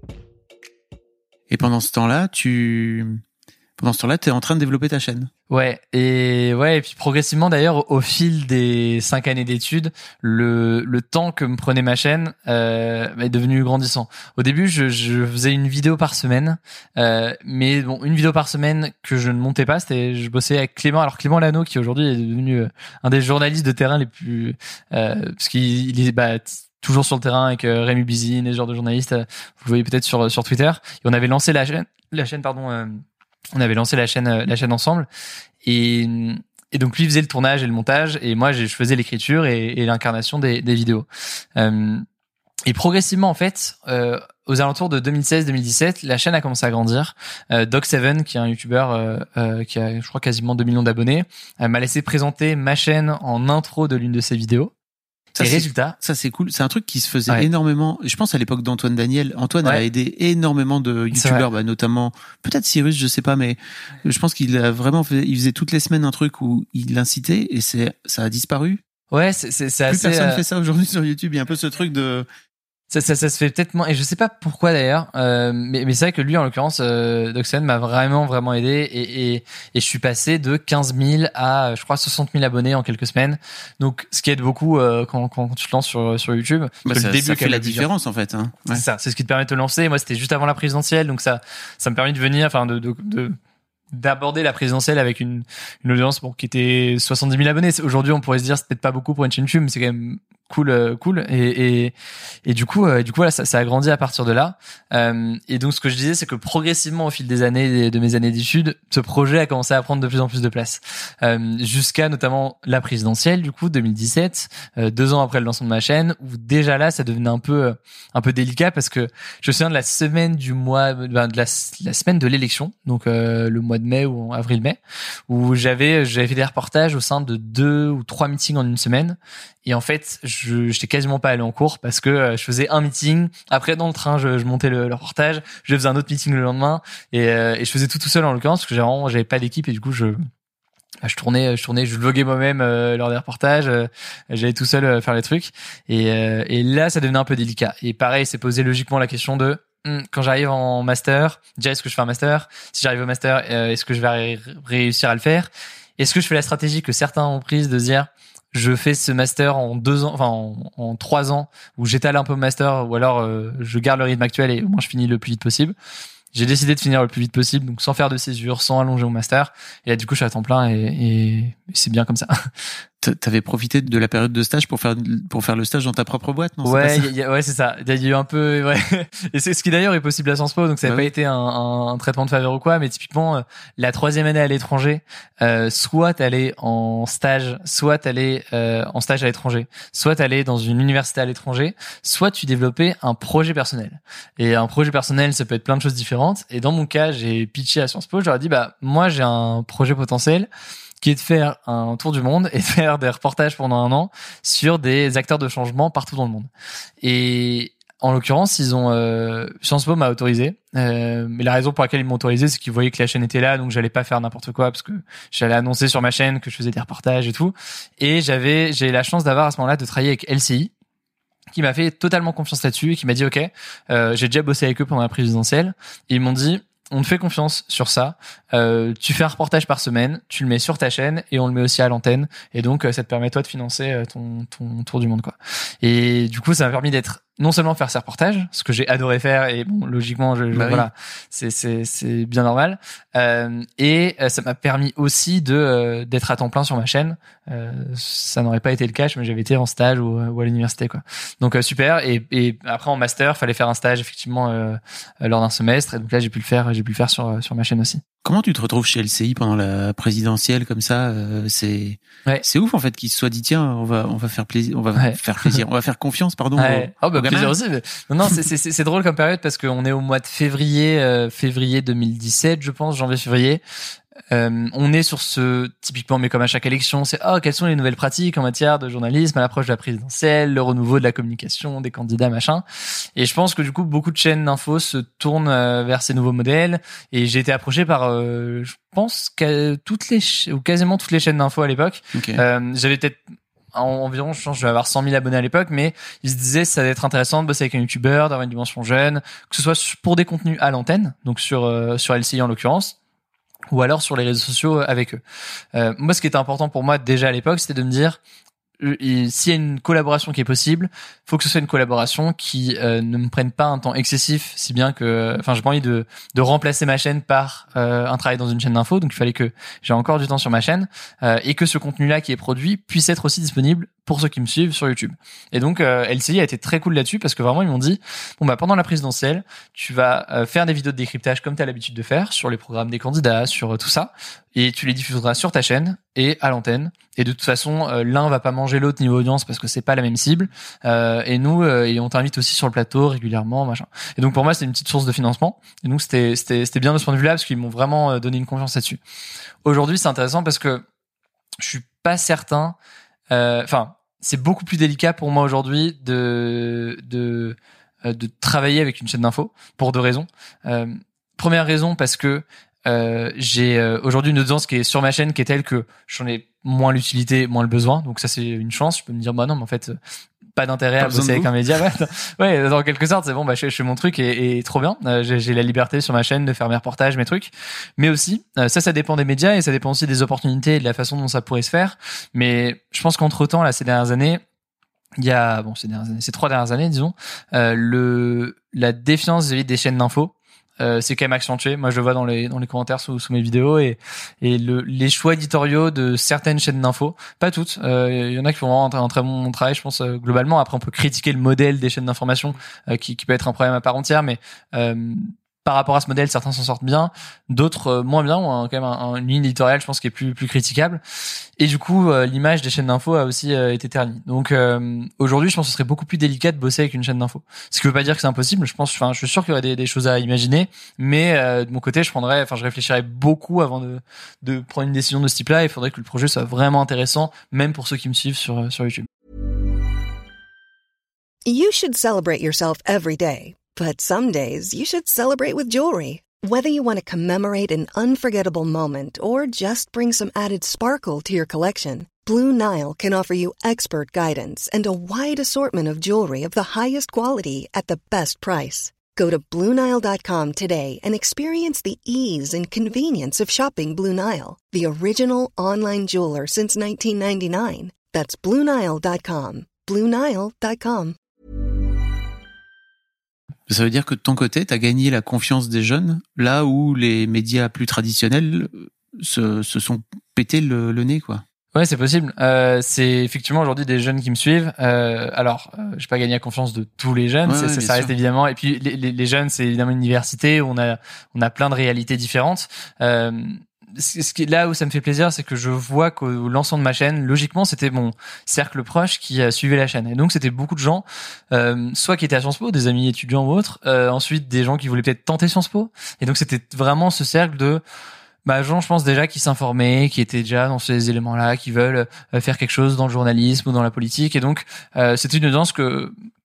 Et pendant ce temps-là, tu... Pendant ce temps-là, t'es en train de développer ta chaîne. Ouais, et ouais, et puis progressivement d'ailleurs, au fil des cinq années d'études, le le temps que me prenait ma chaîne euh, est devenu grandissant. Au début, je, je faisais une vidéo par semaine, euh, mais bon, une vidéo par semaine que je ne montais pas. C'était, je bossais avec Clément. Alors Clément Lano, qui aujourd'hui est devenu un des journalistes de terrain les plus, euh, parce qu'il il est bah toujours sur le terrain avec euh, Rémi Bizine et ce genre de journalistes. Vous le voyez peut-être sur sur Twitter. Et on avait lancé la chaîne, la chaîne pardon. Euh, On avait lancé la chaîne, la chaîne ensemble, et, et donc lui faisait le tournage et le montage, et moi je faisais l'écriture et, et l'incarnation des, des vidéos. Euh, et progressivement en fait, euh, aux alentours de deux mille seize deux mille dix-sept, la chaîne a commencé à grandir. Euh, Doc seven, qui est un youtubeur euh, euh, qui a, je crois, quasiment deux millions d'abonnés, euh, m'a laissé présenter ma chaîne en intro de l'une de ses vidéos. Ça, et c'est, résultat, ça c'est cool. C'est un truc qui se faisait ouais. énormément. Je pense à l'époque d'Antoine Daniel. Antoine ouais. a aidé énormément de youtubeurs, bah, notamment peut-être Cyrus, je sais pas, mais je pense qu'il a vraiment fait, il faisait toutes les semaines un truc où il incitait et c'est ça a disparu. Ouais, c'est c'est, c'est Plus assez. personne euh... fait ça aujourd'hui sur YouTube. Il y a un peu ce truc de Ça, ça, ça se fait peut-être moins, et je sais pas pourquoi d'ailleurs, euh, mais, mais c'est vrai que lui, en l'occurrence, euh, Doxen m'a vraiment, vraiment aidé, et, et, et je suis passé de quinze mille à, je crois, soixante mille abonnés en quelques semaines. Donc, ce qui aide beaucoup euh, quand, quand tu te lances sur, sur YouTube. Bah, ça, le début ça fait la dit, différence en fait. Hein. Ouais. C'est ça, c'est ce qui te permet de te lancer. Moi, c'était juste avant la présidentielle, donc ça, ça me permet de venir, enfin, de, de, de d'aborder la présidentielle avec une, une audience bon, qui était soixante-dix mille abonnés. Aujourd'hui, on pourrait se dire c'est peut-être pas beaucoup pour une chaîne YouTube, mais c'est quand même cool, euh, cool. Et, et, et du coup, euh, du coup, voilà, ça, ça a grandi à partir de là. Euh, et donc, ce que je disais, c'est que progressivement, au fil des années, de mes années d'études, ce projet a commencé à prendre de plus en plus de place, euh, jusqu'à notamment la présidentielle, du coup, deux mille dix-sept, euh, deux ans après le lancement de ma chaîne, où déjà là, ça devenait un peu, un peu délicat parce que je me souviens de la semaine du mois, ben, de la, la semaine de l'élection, donc euh, le mois de mai ou avril-mai, où j'avais, j'avais fait des reportages au sein de deux ou trois meetings en une semaine. Et en fait, je j'étais quasiment pas allé en cours parce que euh, je faisais un meeting. Après, dans le train, je, je montais le, le reportage. Je faisais un autre meeting le lendemain et, euh, et je faisais tout tout seul en l'occurrence parce que j'avais j'avais pas d'équipe et du coup, je je tournais, je tournais, je vloguais moi-même euh, lors des reportages. Euh, j'allais tout seul euh, faire les trucs et euh, et là, ça devenait un peu délicat. Et pareil, c'est posé logiquement la question de quand j'arrive en master, déjà est-ce que je fais un master? Si j'arrive au master, euh, est-ce que je vais ré- réussir à le faire? Est-ce que je fais la stratégie que certains ont prise de se dire je fais ce master en deux ans, enfin en, en trois ans, où j'étale un peu le master, ou alors euh, je garde le rythme actuel et au moins je finis le plus vite possible. J'ai décidé de finir le plus vite possible, donc sans faire de césure, sans allonger mon master. Et là, du coup, je suis à temps plein et, et c'est bien comme ça. T'avais profité de la période de stage pour faire pour faire le stage dans ta propre boîte, non? Ouais, c'est y a, ouais, c'est ça. Il y a eu un peu, ouais. Et c'est ce qui d'ailleurs est possible à Sciences Po, donc ça n'a bah pas oui. été un, un, un traitement de faveur ou quoi, mais typiquement euh, la troisième année à l'étranger, euh, soit t'allais en stage, soit t'allais euh, en stage à l'étranger, soit t'allais dans une université à l'étranger, soit tu développais un projet personnel. Et un projet personnel, ça peut être plein de choses différentes. Et dans mon cas, j'ai pitché à Sciences Po, je leur ai dit bah moi j'ai un projet potentiel qui est de faire un tour du monde et de faire des reportages pendant un an sur des acteurs de changement partout dans le monde. Et en l'occurrence, ils ont euh, Sciences Po m'a autorisé. Euh, mais la raison pour laquelle ils m'ont autorisé, c'est qu'ils voyaient que la chaîne était là, donc j'allais pas faire n'importe quoi parce que j'allais annoncer sur ma chaîne que je faisais des reportages et tout. Et j'avais, j'ai eu la chance d'avoir à ce moment-là de travailler avec L C I, qui m'a fait totalement confiance là-dessus et qui m'a dit ok, euh, j'ai déjà bossé avec eux pendant la présidentielle. Et ils m'ont dit on te fait confiance sur ça. Euh, tu fais un reportage par semaine, tu le mets sur ta chaîne et on le met aussi à l'antenne. Et donc, ça te permet toi de financer ton, ton tour du monde, quoi. Et du coup, ça m'a permis d'être non seulement faire ces reportages, ce que j'ai adoré faire et bon, logiquement, je, je bah voilà, oui. c'est c'est c'est bien normal. Euh, et ça m'a permis aussi de euh, d'être à temps plein sur ma chaîne. Euh, ça n'aurait pas été le cas, mais j'avais été en stage ou, ou à l'université, quoi. Donc euh, super. Et, et après en master, fallait faire un stage effectivement euh, lors d'un semestre. Et donc là, j'ai pu le faire, j'ai pu le faire sur sur ma chaîne aussi. Comment tu te retrouves chez L C I pendant la présidentielle comme ça euh, C'est ouais. c'est ouf en fait qu'ils se soient dit tiens on va on va faire plaisir on va ouais. faire plaisir on va faire confiance pardon. Ouais. Au, oh bah plaisir aussi. Mais... Non non c'est c'est c'est drôle comme période parce qu'on est au mois de février euh, février deux mille dix-sept je pense janvier février. Euh, on est sur ce typiquement mais comme à chaque élection c'est oh quelles sont les nouvelles pratiques en matière de journalisme à l'approche de la présidentielle, le renouveau de la communication des candidats machin, et je pense que du coup beaucoup de chaînes d'infos se tournent euh, vers ces nouveaux modèles et j'ai été approché par euh, je pense que toutes les ch- ou quasiment toutes les chaînes d'infos à l'époque. Okay. Euh, j'avais peut-être en, environ je pense je vais avoir cent mille abonnés à l'époque, mais ils se disaient ça va être intéressant de bosser avec un youtubeur, d'avoir une dimension jeune, que ce soit pour des contenus à l'antenne donc sur euh, sur L C I en l'occurrence, ou alors sur les réseaux sociaux avec eux. Euh, moi, ce qui était important pour moi déjà à l'époque, c'était de me dire, euh, s'il y a une collaboration qui est possible, faut que ce soit une collaboration qui euh, ne me prenne pas un temps excessif, si bien que, enfin, j'ai pas envie de de remplacer ma chaîne par euh, un travail dans une chaîne d'info, donc il fallait que j'ai encore du temps sur ma chaîne euh, et que ce contenu-là qui est produit puisse être aussi disponible pour ceux qui me suivent sur YouTube. Et donc euh, L C I a été très cool là-dessus parce que vraiment ils m'ont dit bon bah pendant la présidentielle, tu vas euh, faire des vidéos de décryptage comme tu as l'habitude de faire sur les programmes des candidats, sur euh, tout ça, et tu les diffuseras sur ta chaîne et à l'antenne. Et de toute façon, euh, l'un va pas manger l'autre niveau audience parce que c'est pas la même cible. Euh, et nous, euh, et on t'invite aussi sur le plateau régulièrement, machin. Et donc pour moi, c'était une petite source de financement. Et donc c'était c'était c'était bien de ce point de vue-là parce qu'ils m'ont vraiment donné une confiance là-dessus. Aujourd'hui, c'est intéressant parce que je suis pas certain. Enfin, euh, c'est beaucoup plus délicat pour moi aujourd'hui de de de travailler avec une chaîne d'info pour deux raisons. Euh, première raison parce que euh, j'ai euh, aujourd'hui une audience qui est sur ma chaîne qui est telle que j'en ai moins l'utilité, moins le besoin. Donc ça c'est une chance. Je peux me dire bah non mais en fait pas d'intérêt pas à bosser avec un média. Ouais, ouais, dans quelque sorte c'est bon bah je, je fais mon truc et, et trop bien. Euh, j'ai, j'ai la liberté sur ma chaîne de faire mes reportages, mes trucs. Mais aussi euh, ça ça dépend des médias et ça dépend aussi des opportunités et de la façon dont ça pourrait se faire. Mais je pense qu'entre temps là ces dernières années il y a bon ces dernières années, ces trois dernières années disons euh, le la défiance vis-à-vis des chaînes d'infos Euh, c'est quand même accentué. Moi, je le vois dans les dans les commentaires sous sous mes vidéos et et le les choix éditoriaux de certaines chaînes d'infos, pas toutes. Il euh, y en a qui font vraiment un, un très bon travail, je pense euh, globalement. Après, on peut critiquer le modèle des chaînes d'information euh, qui qui peut être un problème à part entière, mais euh, par rapport à ce modèle, certains s'en sortent bien, d'autres euh, moins bien, ou un, quand même un, un, une ligne éditoriale, je pense, qui est plus plus critiquable. Et du coup, euh, l'image des chaînes d'infos a aussi euh, été ternie. Donc euh, aujourd'hui, je pense que ce serait beaucoup plus délicat de bosser avec une chaîne d'infos. Ce qui veut pas dire que c'est impossible. Je pense, enfin, je suis sûr qu'il y aurait des, des choses à imaginer, mais euh, de mon côté, je prendrais, enfin, je réfléchirais beaucoup avant de de prendre une décision de ce type-là. Il faudrait que le projet soit vraiment intéressant, même pour ceux qui me suivent sur sur YouTube. You should celebrate yourself every day. But some days, you should celebrate with jewelry. Whether you want to commemorate an unforgettable moment or just bring some added sparkle to your collection, Blue Nile can offer you expert guidance and a wide assortment of jewelry of the highest quality at the best price. Go to Blue Nile dot com today and experience the ease and convenience of shopping Blue Nile, the original online jeweler since nineteen ninety-nine. That's Blue Nile dot com. Blue Nile dot com. Ça veut dire que de ton côté, tu as gagné la confiance des jeunes, là où les médias plus traditionnels se, se sont pété le, le nez, quoi. Ouais, c'est possible. Euh, c'est effectivement aujourd'hui des jeunes qui me suivent. Euh, alors, euh, j'ai pas gagné la confiance de tous les jeunes, ouais, c'est, ouais, ça reste sûr. Évidemment. Et puis les, les, les jeunes, c'est évidemment une université où on a on a plein de réalités différentes. Euh, ce qui là où ça me fait plaisir, c'est que je vois qu'au lancement de ma chaîne, logiquement, c'était mon cercle proche qui a suivi la chaîne. Et donc, c'était beaucoup de gens, euh, soit qui étaient à Sciences Po, des amis étudiants ou autres, euh, ensuite des gens qui voulaient peut-être tenter Sciences Po. Et donc, c'était vraiment ce cercle de bah gens, je pense déjà qui s'informaient, qui étaient déjà dans ces éléments-là, qui veulent euh, faire quelque chose dans le journalisme ou dans la politique. Et donc, euh, c'était une audience que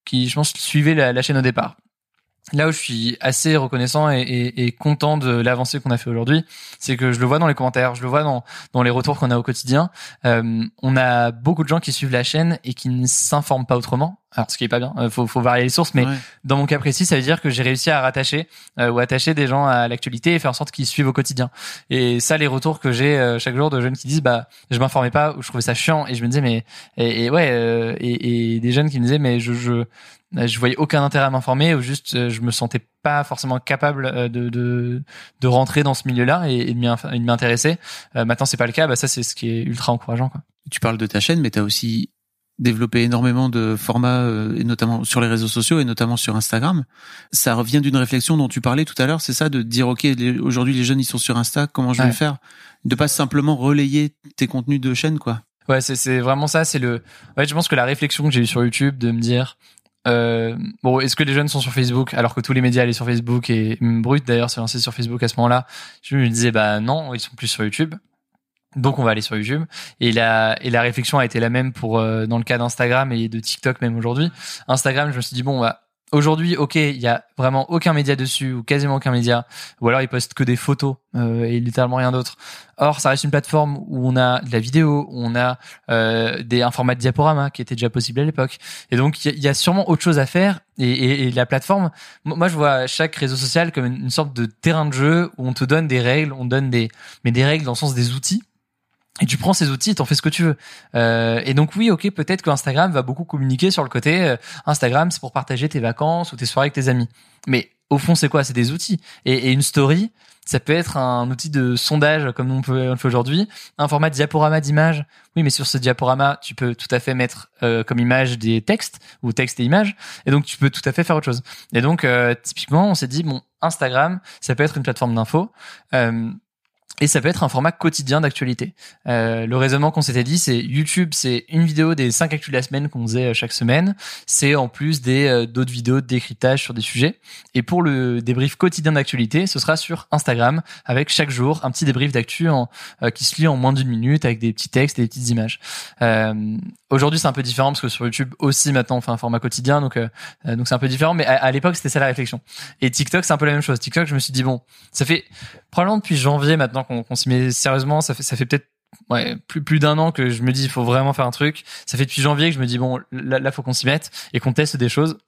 qui, je pense, suivaient la, la chaîne au départ. Là où je suis assez reconnaissant et, et, et content de l'avancée qu'on a fait aujourd'hui, c'est que je le vois dans les commentaires, je le vois dans, dans les retours qu'on a au quotidien. Euh, on a beaucoup de gens qui suivent la chaîne et qui ne s'informent pas autrement. Alors, ce qui est pas bien, euh, faut, faut varier les sources, mais ouais. Dans mon cas précis, ça veut dire que j'ai réussi à rattacher euh, ou attacher des gens à l'actualité et faire en sorte qu'ils suivent au quotidien. Et ça, les retours que j'ai euh, chaque jour de jeunes qui disent, bah, je m'informais pas ou je trouvais ça chiant, et je me disais, mais et, et ouais, euh, et, et des jeunes qui me disaient, mais je je je voyais aucun intérêt à m'informer ou juste je me sentais pas forcément capable de de de rentrer dans ce milieu-là et, et de m'y, de m'y intéresser. Euh, maintenant, c'est pas le cas. Bah ça, c'est ce qui est ultra encourageant, quoi. Tu parles de ta chaîne, mais t'as aussi développé énormément de formats, euh, et notamment sur les réseaux sociaux et notamment sur Instagram. Ça revient d'une réflexion dont tu parlais tout à l'heure, c'est ça, de dire ok, les, aujourd'hui les jeunes ils sont sur Insta, comment je vais ouais. le faire, de pas simplement relayer tes contenus de chaîne, quoi. Ouais, c'est c'est vraiment ça. C'est le. Ouais, je pense que la réflexion que j'ai eue sur YouTube de me dire. Euh, bon, est-ce que les jeunes sont sur Facebook alors que tous les médias allaient sur Facebook et Brut d'ailleurs s'est lancé sur Facebook à ce moment-là. Je me disais bah non, ils sont plus sur YouTube. Donc on va aller sur YouTube et la et la réflexion a été la même pour euh, dans le cas d'Instagram et de TikTok même aujourd'hui. Instagram, je me suis dit bon bah aujourd'hui, ok, il y a vraiment aucun média dessus ou quasiment aucun média, ou alors ils postent que des photos euh, et littéralement rien d'autre. Or, ça reste une plateforme où on a de la vidéo, où on a euh, des un format de diaporama qui était déjà possible à l'époque. Et donc il y, y a sûrement autre chose à faire. Et, et, et la plateforme, moi je vois chaque réseau social comme une, une sorte de terrain de jeu où on te donne des règles, on donne des mais des règles dans le sens des outils. Et tu prends ces outils et t'en fais ce que tu veux. Euh, et donc oui, ok, peut-être que Instagram va beaucoup communiquer sur le côté euh, Instagram, c'est pour partager tes vacances ou tes soirées avec tes amis. Mais au fond, c'est quoi ? C'est des outils. Et, et une story, ça peut être un outil de sondage comme on, peut, on le fait aujourd'hui, un format de diaporama d'images. Oui, mais sur ce diaporama, tu peux tout à fait mettre euh, comme image des textes ou textes et images. Et donc, tu peux tout à fait faire autre chose. Et donc, euh, typiquement, on s'est dit, bon, Instagram, ça peut être une plateforme d'info. Euh, Et ça peut être un format quotidien d'actualité. Euh, le raisonnement qu'on s'était dit, c'est YouTube, c'est une vidéo des cinq actus de la semaine qu'on faisait chaque semaine. C'est en plus des euh, d'autres vidéos de décryptage sur des sujets. Et pour le débrief quotidien d'actualité, ce sera sur Instagram avec chaque jour un petit débrief d'actu en, euh, qui se lit en moins d'une minute avec des petits textes et des petites images. Euh, aujourd'hui, c'est un peu différent parce que sur YouTube aussi maintenant on fait un format quotidien, donc euh, donc c'est un peu différent. Mais à, à l'époque, c'était ça la réflexion. Et TikTok, c'est un peu la même chose. TikTok, je me suis dit bon, ça fait probablement depuis janvier maintenant qu'on, qu'on s'y met sérieusement, ça fait ça fait peut-être ouais plus plus d'un an que je me dis il faut vraiment faire un truc. Ça fait depuis janvier que je me dis bon là là faut qu'on s'y mette et qu'on teste des choses.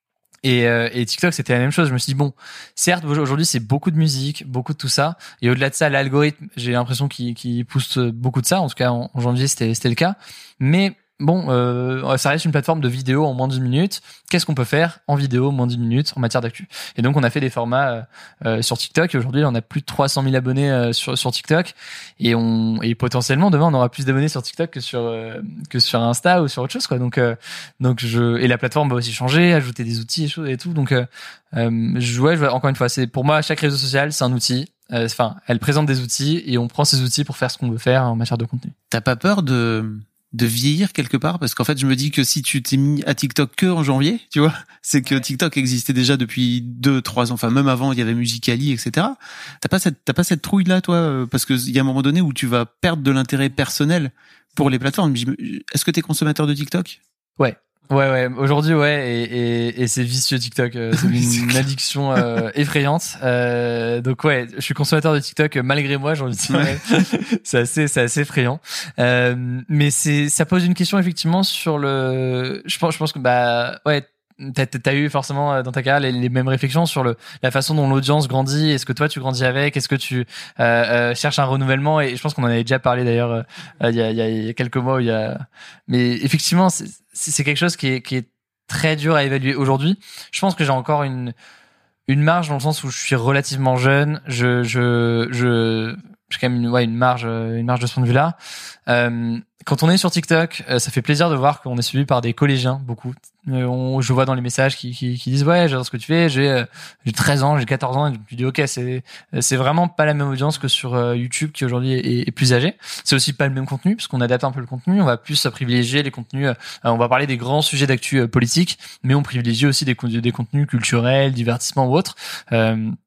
Et, euh, et TikTok c'était la même chose. Je me suis dit bon, certes aujourd'hui c'est beaucoup de musique, beaucoup de tout ça, et au-delà de ça l'algorithme j'ai l'impression qu'il qu'il pousse beaucoup de ça. En tout cas en, en janvier c'était c'était le cas, mais bon, euh, ça reste une plateforme de vidéo en moins d'une minute. Qu'est-ce qu'on peut faire en vidéo en moins d'une minute en matière d'actu ? Et donc, on a fait des formats euh, euh, sur TikTok. Et aujourd'hui, on a plus de trois cent mille abonnés euh, sur sur TikTok. Et on et potentiellement demain, on aura plus d'abonnés sur TikTok que sur euh, que sur Insta ou sur autre chose, quoi. Donc euh, donc je et la plateforme va aussi changer, ajouter des outils et, choses et tout. Donc euh, euh, je ouais, je, encore une fois, c'est pour moi chaque réseau social, c'est un outil. Enfin, euh, elle présente des outils et on prend ces outils pour faire ce qu'on veut faire en matière de contenu. T'as pas peur de de vieillir quelque part, parce qu'en fait je me dis que si tu t'es mis à TikTok que en janvier, tu vois, c'est que TikTok existait déjà depuis deux trois ans, enfin même avant il y avait Musical.ly, etc. T'as pas cette t'as pas cette trouille là, toi, parce que il y a un moment donné où tu vas perdre de l'intérêt personnel pour les plateformes. Est-ce que t'es consommateur de TikTok ? Ouais. Ouais, ouais. Aujourd'hui, ouais, et, et, et c'est vicieux TikTok. C'est une, une addiction euh, effrayante. Euh, donc ouais, je suis consommateur de TikTok malgré moi. J'ai envie de dire, ouais. c'est assez, c'est assez effrayant. Euh, mais c'est, ça pose une question effectivement sur le. Je pense, je pense que bah ouais. T'as, t'as eu forcément dans ta carrière les, les mêmes réflexions sur le la façon dont l'audience grandit. Est-ce que toi tu grandis avec ? Est-ce que tu euh, euh, cherches un renouvellement ? Et je pense qu'on en avait déjà parlé d'ailleurs euh, il y a il y a, il y a quelques mois. Où il y a, mais effectivement c'est, c'est quelque chose qui est qui est très dur à évaluer aujourd'hui. Je pense que j'ai encore une une marge dans le sens où je suis relativement jeune. Je je je j'ai quand même une, ouais, une marge, une marge de ce point de vue-là. Euh, quand on est sur TikTok, euh, ça fait plaisir de voir qu'on est suivi par des collégiens, beaucoup. Euh, on, je vois dans les messages qui, qui, qui disent ouais, j'adore ce que tu fais. J'ai, euh, j'ai treize ans, j'ai quatorze ans. Et je me dis ok, c'est, c'est vraiment pas la même audience que sur euh, YouTube qui aujourd'hui est, est plus âgée. C'est aussi pas le même contenu parce qu'on adapte un peu le contenu. On va plus privilégier les contenus. Euh, on va parler des grands sujets d'actu euh, politique, mais on privilégie aussi des, des contenus culturels, divertissement ou autres. Euh,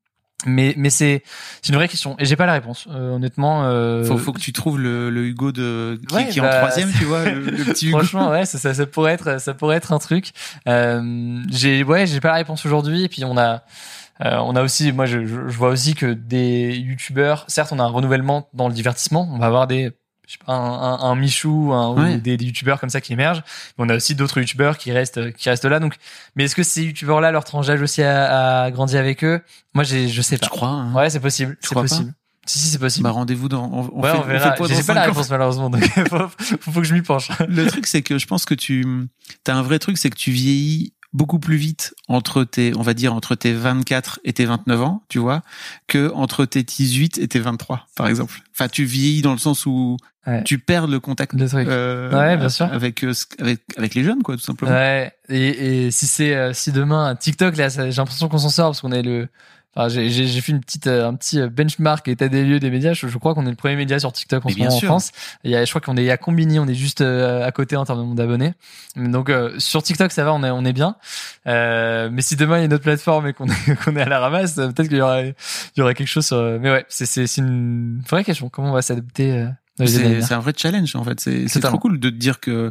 Mais mais c'est c'est une vraie question et j'ai pas la réponse euh, honnêtement. Euh... Faut faut que tu trouves le, le Hugo de qui, ouais, qui bah, est en troisième, tu vois, le, le petit Hugo. Franchement, ouais, ça, ça ça pourrait être ça pourrait être un truc. Euh, j'ai ouais, j'ai pas la réponse aujourd'hui. Et puis on a euh, on a aussi, moi je, je vois aussi que des youtubeurs, certes on a un renouvellement dans le divertissement, on va avoir des je sais pas, un, un, un Michou, un, ouais. ou des, des youtubeurs comme ça qui émergent. Mais on a aussi d'autres youtubeurs qui restent, qui restent là. Donc, mais est-ce que ces youtubeurs-là, leur tranche d'âge aussi a, a grandi avec eux? Moi, j'ai, je sais pas. Je crois. Hein. Ouais, c'est possible. Tu c'est possible. Pas si, si, c'est possible. Bah, rendez-vous dans, on, on ouais, fait, on verra. On fait j'ai pas la réponse, malheureusement. Donc, faut, faut, faut que je m'y penche. Le truc, c'est que je pense que tu, t'as un vrai truc, c'est que tu vieillis beaucoup plus vite entre tes, on va dire, entre tes vingt-quatre et tes vingt-neuf ans, tu vois, que entre tes dix-huit et tes vingt-trois, par exemple. Enfin, tu vieillis dans le sens où ouais. tu perds le contact le truc. Euh, ouais, bien sûr. avec, avec, avec les jeunes, quoi, tout simplement. Ouais. Et, et si c'est, euh, si demain, TikTok, là, ça, j'ai l'impression qu'on s'en sort parce qu'on est le, Enfin, j'ai, j'ai, j'ai fait une petite, euh, un petit benchmark état des lieux des médias. Je, je crois qu'on est le premier média sur TikTok en mais ce moment sûr. en France. Il y a, je crois qu'on est à Combini, on est juste euh, à côté en termes de nombre d'abonnés. Donc euh, sur TikTok, ça va, on est, on est bien. Euh, mais si demain il y a une autre plateforme et qu'on est, qu'on est à la ramasse, peut-être qu'il y aurait, il y aurait quelque chose. Sur, mais ouais, c'est, c'est, c'est une vraie question. Comment on va s'adapter euh, dans les c'est, c'est un vrai challenge en fait. C'est, c'est trop cool de te dire que,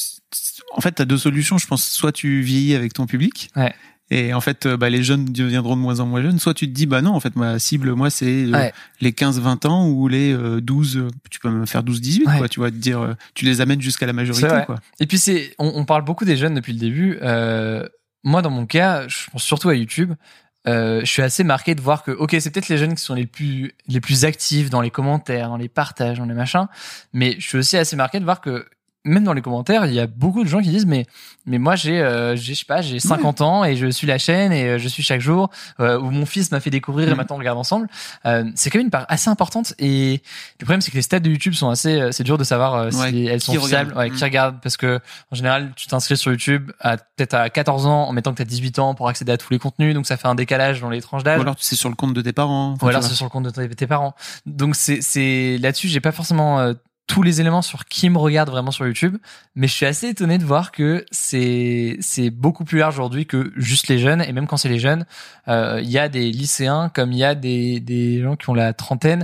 en fait, t'as deux solutions. Je pense, soit tu vieillis avec ton public. Ouais. Et en fait, bah, les jeunes deviendront de moins en moins jeunes. Soit tu te dis, bah non, en fait, ma cible, moi, c'est euh, ouais. les quinze vingt ans ou les euh, douze, tu peux même faire douze dix-huit, ouais. quoi. Tu vois, te dire, euh, tu les amènes jusqu'à la majorité, quoi. Et puis, c'est, on, on parle beaucoup des jeunes depuis le début. Euh, moi, dans mon cas, je pense surtout à YouTube. Euh, je suis assez marqué de voir que, ok, c'est peut-être les jeunes qui sont les plus, les plus actifs dans les commentaires, dans les partages, dans les machins. Mais je suis aussi assez marqué de voir que, même dans les commentaires, il y a beaucoup de gens qui disent mais mais moi j'ai euh, j'ai je sais pas, j'ai cinquante ouais. ans et je suis la chaîne et je suis chaque jour euh, où mon fils m'a fait découvrir mmh. et maintenant on regarde ensemble. Euh, c'est quand même une part assez importante et le problème c'est que les stats de YouTube sont assez c'est dur de savoir euh, ouais, si elles sont fiables, ouais, mmh. qui regardent parce que en général, tu t'inscris sur YouTube à peut-être à quatorze ans en mettant que tu as dix-huit ans pour accéder à tous les contenus, donc ça fait un décalage dans les tranches d'âge. Ou alors c'est sur le compte de tes parents. Ou alors c'est sur le compte de tes parents. Donc c'est c'est là-dessus, j'ai pas forcément euh, tous les éléments sur qui me regarde vraiment sur YouTube, mais je suis assez étonné de voir que c'est c'est beaucoup plus large aujourd'hui que juste les jeunes, et même quand c'est les jeunes, euh, il y a des lycéens comme il y a des des gens qui ont la trentaine,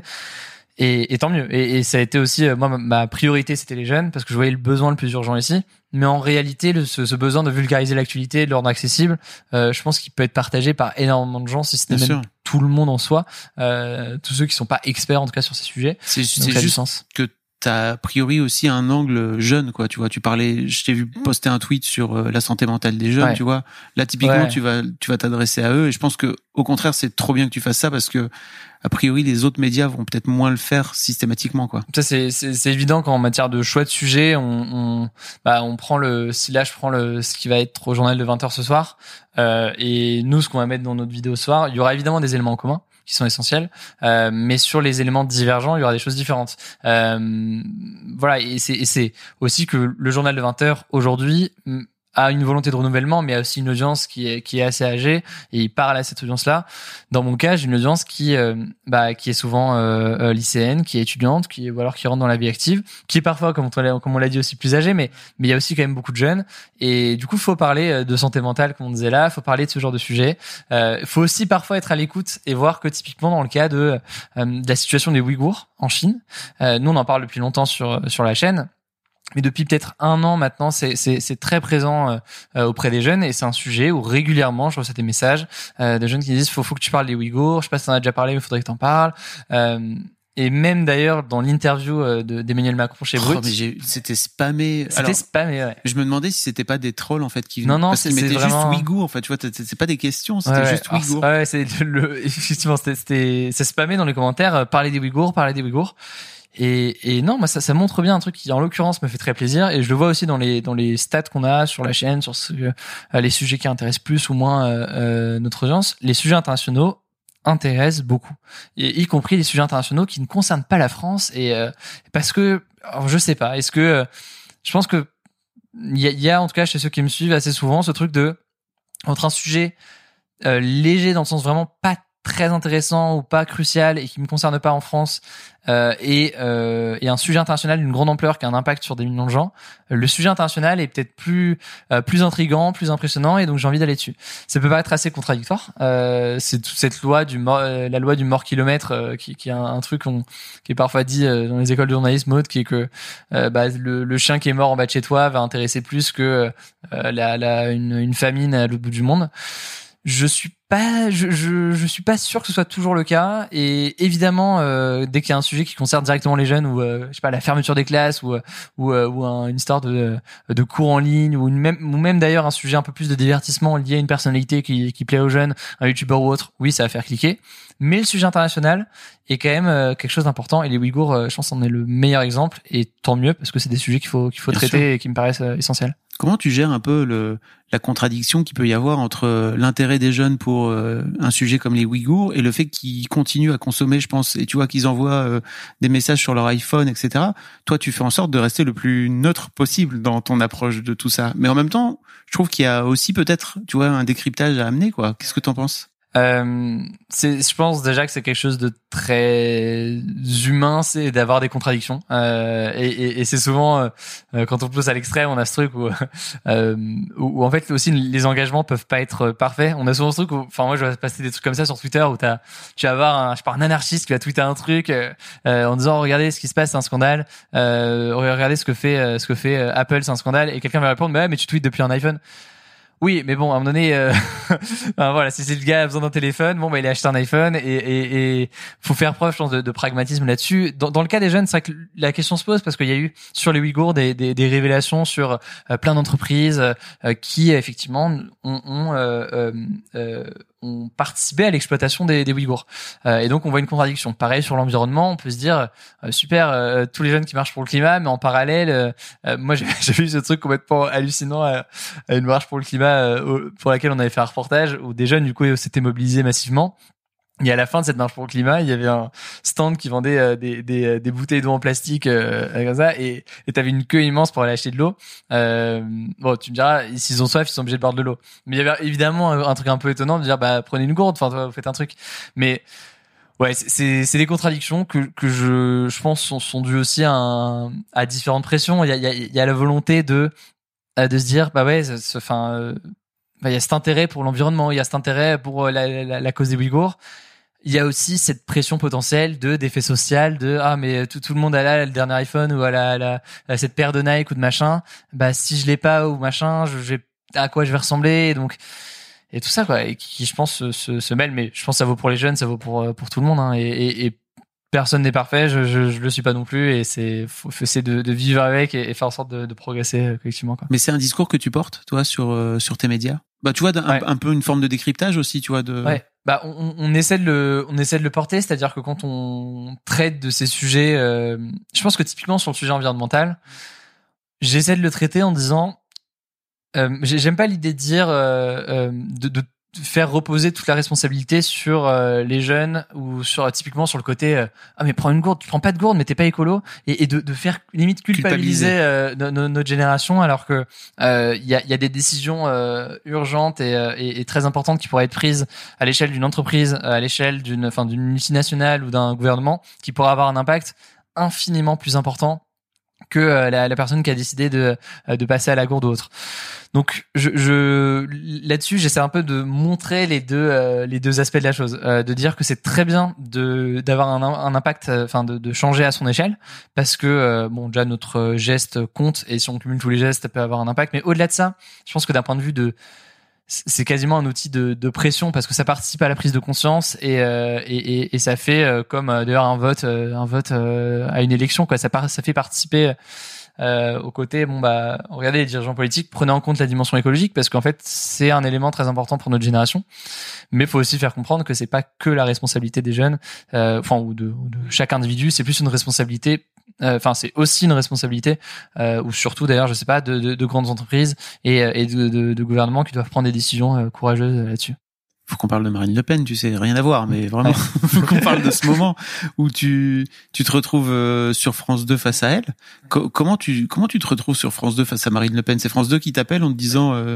et, et tant mieux. Et, et ça a été aussi moi ma, ma priorité, c'était les jeunes parce que je voyais le besoin le plus urgent ici. Mais en réalité, le, ce, ce besoin de vulgariser l'actualité, de le rendre accessible, euh, je pense qu'il peut être partagé par énormément de gens, si ce n'est même sûr. tout le monde en soi, euh, tous ceux qui sont pas experts en tout cas sur ces sujets. C'est, c'est juste que t'as a priori aussi un angle jeune, quoi. Tu vois, tu parlais, je t'ai vu poster un tweet sur euh, la santé mentale des jeunes, ouais. tu vois. Là, typiquement, ouais. tu vas, tu vas t'adresser à eux, et je pense que, au contraire, c'est trop bien que tu fasses ça parce que, a priori, les autres médias vont peut-être moins le faire systématiquement, quoi. Ça, c'est, c'est, c'est évident qu'en matière de choix de sujet, on, on, bah, on prend le, si là, je prends le, ce qui va être au journal de vingt heures ce soir, euh, et nous, ce qu'on va mettre dans notre vidéo ce soir, il y aura évidemment des éléments en commun qui sont essentiels, euh, mais sur les éléments divergents, il y aura des choses différentes. Euh, voilà, et c'est, et c'est aussi que le journal de vingt heures aujourd'hui a une volonté de renouvellement, mais a aussi une audience qui est qui est assez âgée, et il parle à cette audience-là. Dans mon cas, j'ai une audience qui euh, bah qui est souvent euh, euh, lycéenne, qui est étudiante, qui ou alors qui rentre dans la vie active, qui est parfois, comme on l'a, comme on l'a dit, aussi plus âgée, mais mais il y a aussi quand même beaucoup de jeunes. Et du coup, faut parler de santé mentale, comme on disait là, faut parler de ce genre de sujet. Euh, faut aussi parfois être à l'écoute et voir que typiquement dans le cas de, euh, de la situation des Ouïghours en Chine, euh, nous on en parle depuis longtemps sur sur la chaîne. Mais depuis peut-être un an maintenant, c'est c'est, c'est très présent euh, auprès des jeunes, et c'est un sujet où régulièrement je reçois des messages euh, de jeunes qui disent faut faut que tu parles des Ouïghours. Je sais pas si t'en as déjà parlé, mais il faudrait que t'en parles. Euh, et même d'ailleurs dans l'interview de, d'Emmanuel Macron chez Brut, oh, mais j'ai, c'était spammé. C'était Alors, spammé. Ouais. Je me demandais si c'était pas des trolls en fait qui venaient. Non non, parce c'est, qu'ils mettaient c'est vraiment... juste Ouïghours. En fait, tu vois, c'est pas des questions, c'était ouais, juste Ouïghours. Ouais, c'est le effectivement c'était c'était c'est spammé dans les commentaires. Euh, parler des Ouïghours, parler des Ouïghours. Et, et non, moi ça, ça montre bien un truc qui en l'occurrence me fait très plaisir, et je le vois aussi dans les dans les stats qu'on a sur la chaîne, sur ce, euh, les sujets qui intéressent plus ou moins euh, euh, notre audience. Les sujets internationaux intéressent beaucoup, et y compris les sujets internationaux qui ne concernent pas la France, et euh, parce que alors je sais pas, est-ce que euh, je pense que il y a, y a en tout cas chez ceux qui me suivent assez souvent ce truc de entre un sujet euh, léger dans le sens vraiment pas très intéressant ou pas crucial et qui me concerne pas en France euh, et, euh, et un sujet international d'une grande ampleur qui a un impact sur des millions de gens, le sujet international est peut-être plus euh, plus intriguant, plus impressionnant et donc j'ai envie d'aller dessus. Ça peut paraître assez contradictoire. Euh, c'est toute cette loi du mort, euh, la loi du mort kilomètre euh, qui, qui est un, un truc qu'on, qui est parfois dit euh, dans les écoles de journalisme, Maud, qui est que euh, bah, le, le chien qui est mort en bas de chez toi va intéresser plus que euh, la, la une, une famine à l'autre bout du monde. Je suis pas, je, je, je suis pas sûr que ce soit toujours le cas. Et évidemment, euh, dès qu'il y a un sujet qui concerne directement les jeunes, ou euh, je sais pas, la fermeture des classes, ou ou, euh, ou un, une histoire de de cours en ligne, ou une même ou même d'ailleurs un sujet un peu plus de divertissement lié à une personnalité qui qui plaît aux jeunes, un youtubeur ou autre, oui, ça va faire cliquer. Mais le sujet international est quand même euh, quelque chose d'important. Et les Ouïghours, euh, je pense, en est le meilleur exemple. Et tant mieux parce que c'est des sujets qu'il faut qu'il faut Bien traiter sûr. Et qui me paraissent euh, essentiels. Comment tu gères un peu le, la contradiction qu'il peut y avoir entre l'intérêt des jeunes pour euh, un sujet comme les Ouïghours et le fait qu'ils continuent à consommer, je pense, et tu vois qu'ils envoient euh, des messages sur leur iPhone, et cetera. Toi, tu fais en sorte de rester le plus neutre possible dans ton approche de tout ça. Mais en même temps, je trouve qu'il y a aussi peut-être, tu vois, un décryptage à amener, quoi. Qu'est-ce que t'en penses ? Euh, c'est, je pense déjà que c'est quelque chose de très humain, c'est d'avoir des contradictions. Euh, et, et, et c'est souvent euh, quand on pousse à l'extrême, on a ce truc où, euh, où, où en fait aussi les engagements peuvent pas être parfaits. On a souvent ce truc où, enfin moi je vais passer des trucs comme ça sur Twitter où t'as, tu vas avoir un, je sais pas, un anarchiste qui va tweeter un truc euh, en disant regardez ce qui se passe, c'est un scandale. Euh, regardez ce que fait, euh, ce que fait euh, Apple, c'est un scandale. Et quelqu'un va répondre bah mais tu tweets depuis un iPhone. Oui, mais bon, à un moment donné, euh, enfin, voilà, si c'est le gars a besoin d'un téléphone, bon, bah, il a acheté un iPhone et, et, et faut faire preuve, je pense, de, de pragmatisme là-dessus. Dans, dans le cas des jeunes, c'est vrai que la question se pose parce qu'il y a eu sur les Ouïghours des, des, des révélations sur euh, plein d'entreprises euh, qui effectivement ont, ont, euh, euh, euh, ont participé à l'exploitation des, des Ouïghours. Euh, et donc, on voit une contradiction. Pareil sur l'environnement, on peut se dire euh, super, euh, tous les jeunes qui marchent pour le climat, mais en parallèle, euh, euh, moi, j'ai, j'ai vu ce truc complètement hallucinant à, à une marche pour le climat. Euh, pour laquelle on avait fait un reportage où des jeunes du coup s'étaient mobilisés massivement. Et à la fin de cette marche pour le climat, il y avait un stand qui vendait euh, des, des, des bouteilles d'eau en plastique euh, comme ça, et et t'avais une queue immense pour aller acheter de l'eau. Euh, bon, tu me diras, s'ils ont soif, ils sont obligés de boire de l'eau. Mais il y avait évidemment un, un truc un peu étonnant de dire, bah prenez une gourde, enfin toi, vous faites un truc. Mais ouais, c'est c'est des contradictions que que je je pense sont, sont dues aussi à un, à différentes pressions. Il y a il y a il y a la volonté de de se dire bah ouais, enfin euh, bah, il y a cet intérêt pour l'environnement, il y a cet intérêt pour la, la, la cause des Ouïghours. Il y a aussi cette pression potentielle de d'effet social, de ah mais tout tout le monde a là le dernier iPhone ou à la, la, la cette paire de Nike ou de machin. Bah si je l'ai pas ou machin, je, je à quoi je vais ressembler, donc et tout ça quoi, et qui je pense se, se, se mêle. Mais je pense que ça vaut pour les jeunes, ça vaut pour pour tout le monde, hein, et, et, et personne n'est parfait, je, je je le suis pas non plus, et c'est faut, faut essayer de, de vivre avec et, et faire en sorte de, de progresser collectivement quoi. Mais c'est un discours que tu portes toi sur euh, sur tes médias. Bah tu vois un, ouais. un peu une forme de décryptage aussi, tu vois de. Ouais. Bah on, on essaie de le on essaie de le porter, c'est-à-dire que quand on traite de ces sujets, euh, je pense que typiquement sur le sujet environnemental, j'essaie de le traiter en disant, euh, j'aime pas l'idée de dire euh, euh, de, de faire reposer toute la responsabilité sur euh, les jeunes ou sur typiquement sur le côté euh, ah mais prends une gourde, tu prends pas de gourde mais t'es pas écolo, et, et de, de faire limite culpabiliser, culpabiliser. Euh, no, no, notre génération, alors que euh, il y a, y a des décisions euh, urgentes et, et, et très importantes qui pourraient être prises à l'échelle d'une entreprise, à l'échelle d'une enfin d'une multinationale ou d'un gouvernement, qui pourraient avoir un impact infiniment plus important que euh, la, la personne qui a décidé de de passer à la gourde ou autre. Donc je, je là-dessus j'essaie un peu de montrer les deux euh, les deux aspects de la chose, euh, de dire que c'est très bien de d'avoir un, un impact, enfin de, de changer à son échelle, parce que euh, bon déjà notre geste compte, et si on cumule tous les gestes ça peut avoir un impact. Mais au-delà de ça, je pense que d'un point de vue de c'est quasiment un outil de, de pression, parce que ça participe à la prise de conscience, et euh, et, et, et ça fait euh, comme euh, d'ailleurs un vote euh, un vote euh, à une élection quoi, ça par, ça fait participer euh, au côté bon bah regardez les dirigeants politiques, prenez en compte la dimension écologique, parce qu'en fait c'est un élément très important pour notre génération. Mais faut aussi faire comprendre que c'est pas que la responsabilité des jeunes, euh, enfin ou de, ou de chaque individu, c'est plus une responsabilité. Enfin, euh, c'est aussi une responsabilité, euh, ou surtout d'ailleurs, je sais pas, de, de, de grandes entreprises et, et de, de, de gouvernements qui doivent prendre des décisions euh, courageuses là-dessus. Faut qu'on parle de Marine Le Pen, tu sais, rien à voir, mais vraiment, ouais. Faut qu'on parle de ce moment où tu tu te retrouves euh, sur France deux face à elle. Co- comment tu comment tu te retrouves sur France deux face à Marine Le Pen ? C'est France deux qui t'appelle en te disant euh,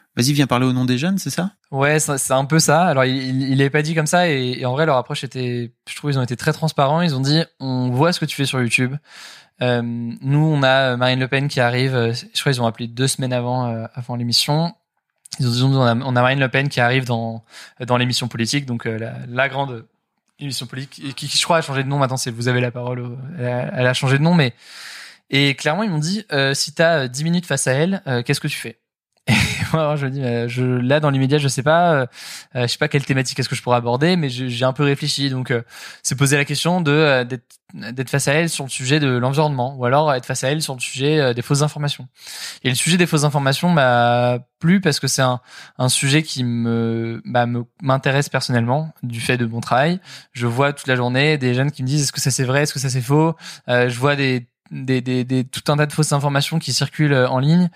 vas-y, viens parler au nom des jeunes, c'est ça? Ouais, c'est, c'est un peu ça. Alors, il, il, il est pas dit comme ça, et, et en vrai, leur approche était, je trouve, ils ont été très transparents. Ils ont dit, on voit ce que tu fais sur YouTube. Euh, nous, on a Marine Le Pen qui arrive. Je crois qu'ils ont appelé deux semaines avant, euh, avant l'émission. Ils ont dit, on a, on a Marine Le Pen qui arrive dans, dans l'émission politique, donc euh, la, la grande émission politique qui, qui, je crois, a changé de nom. Maintenant, c'est Vous avez la parole. Elle a, elle a changé de nom, mais et clairement, ils m'ont dit, euh, si t'as dix minutes face à elle, euh, qu'est-ce que tu fais? Et moi, je me dis, euh, je, là, dans l'immédiat, je sais pas, euh, je sais pas quelle thématique est-ce que je pourrais aborder, mais je, j'ai un peu réfléchi. Donc, euh, c'est poser la question de euh, d'être, d'être face à elle sur le sujet de l'environnement, ou alors être face à elle sur le sujet euh, des fausses informations. Et le sujet des fausses informations m'a plu parce que c'est un, un sujet qui me, bah, me m'intéresse personnellement du fait de mon travail. Je vois toute la journée des jeunes qui me disent, est-ce que ça c'est vrai, est-ce que ça c'est faux. Euh, je vois des Des, des, des, tout un tas de fausses informations qui circulent en ligne.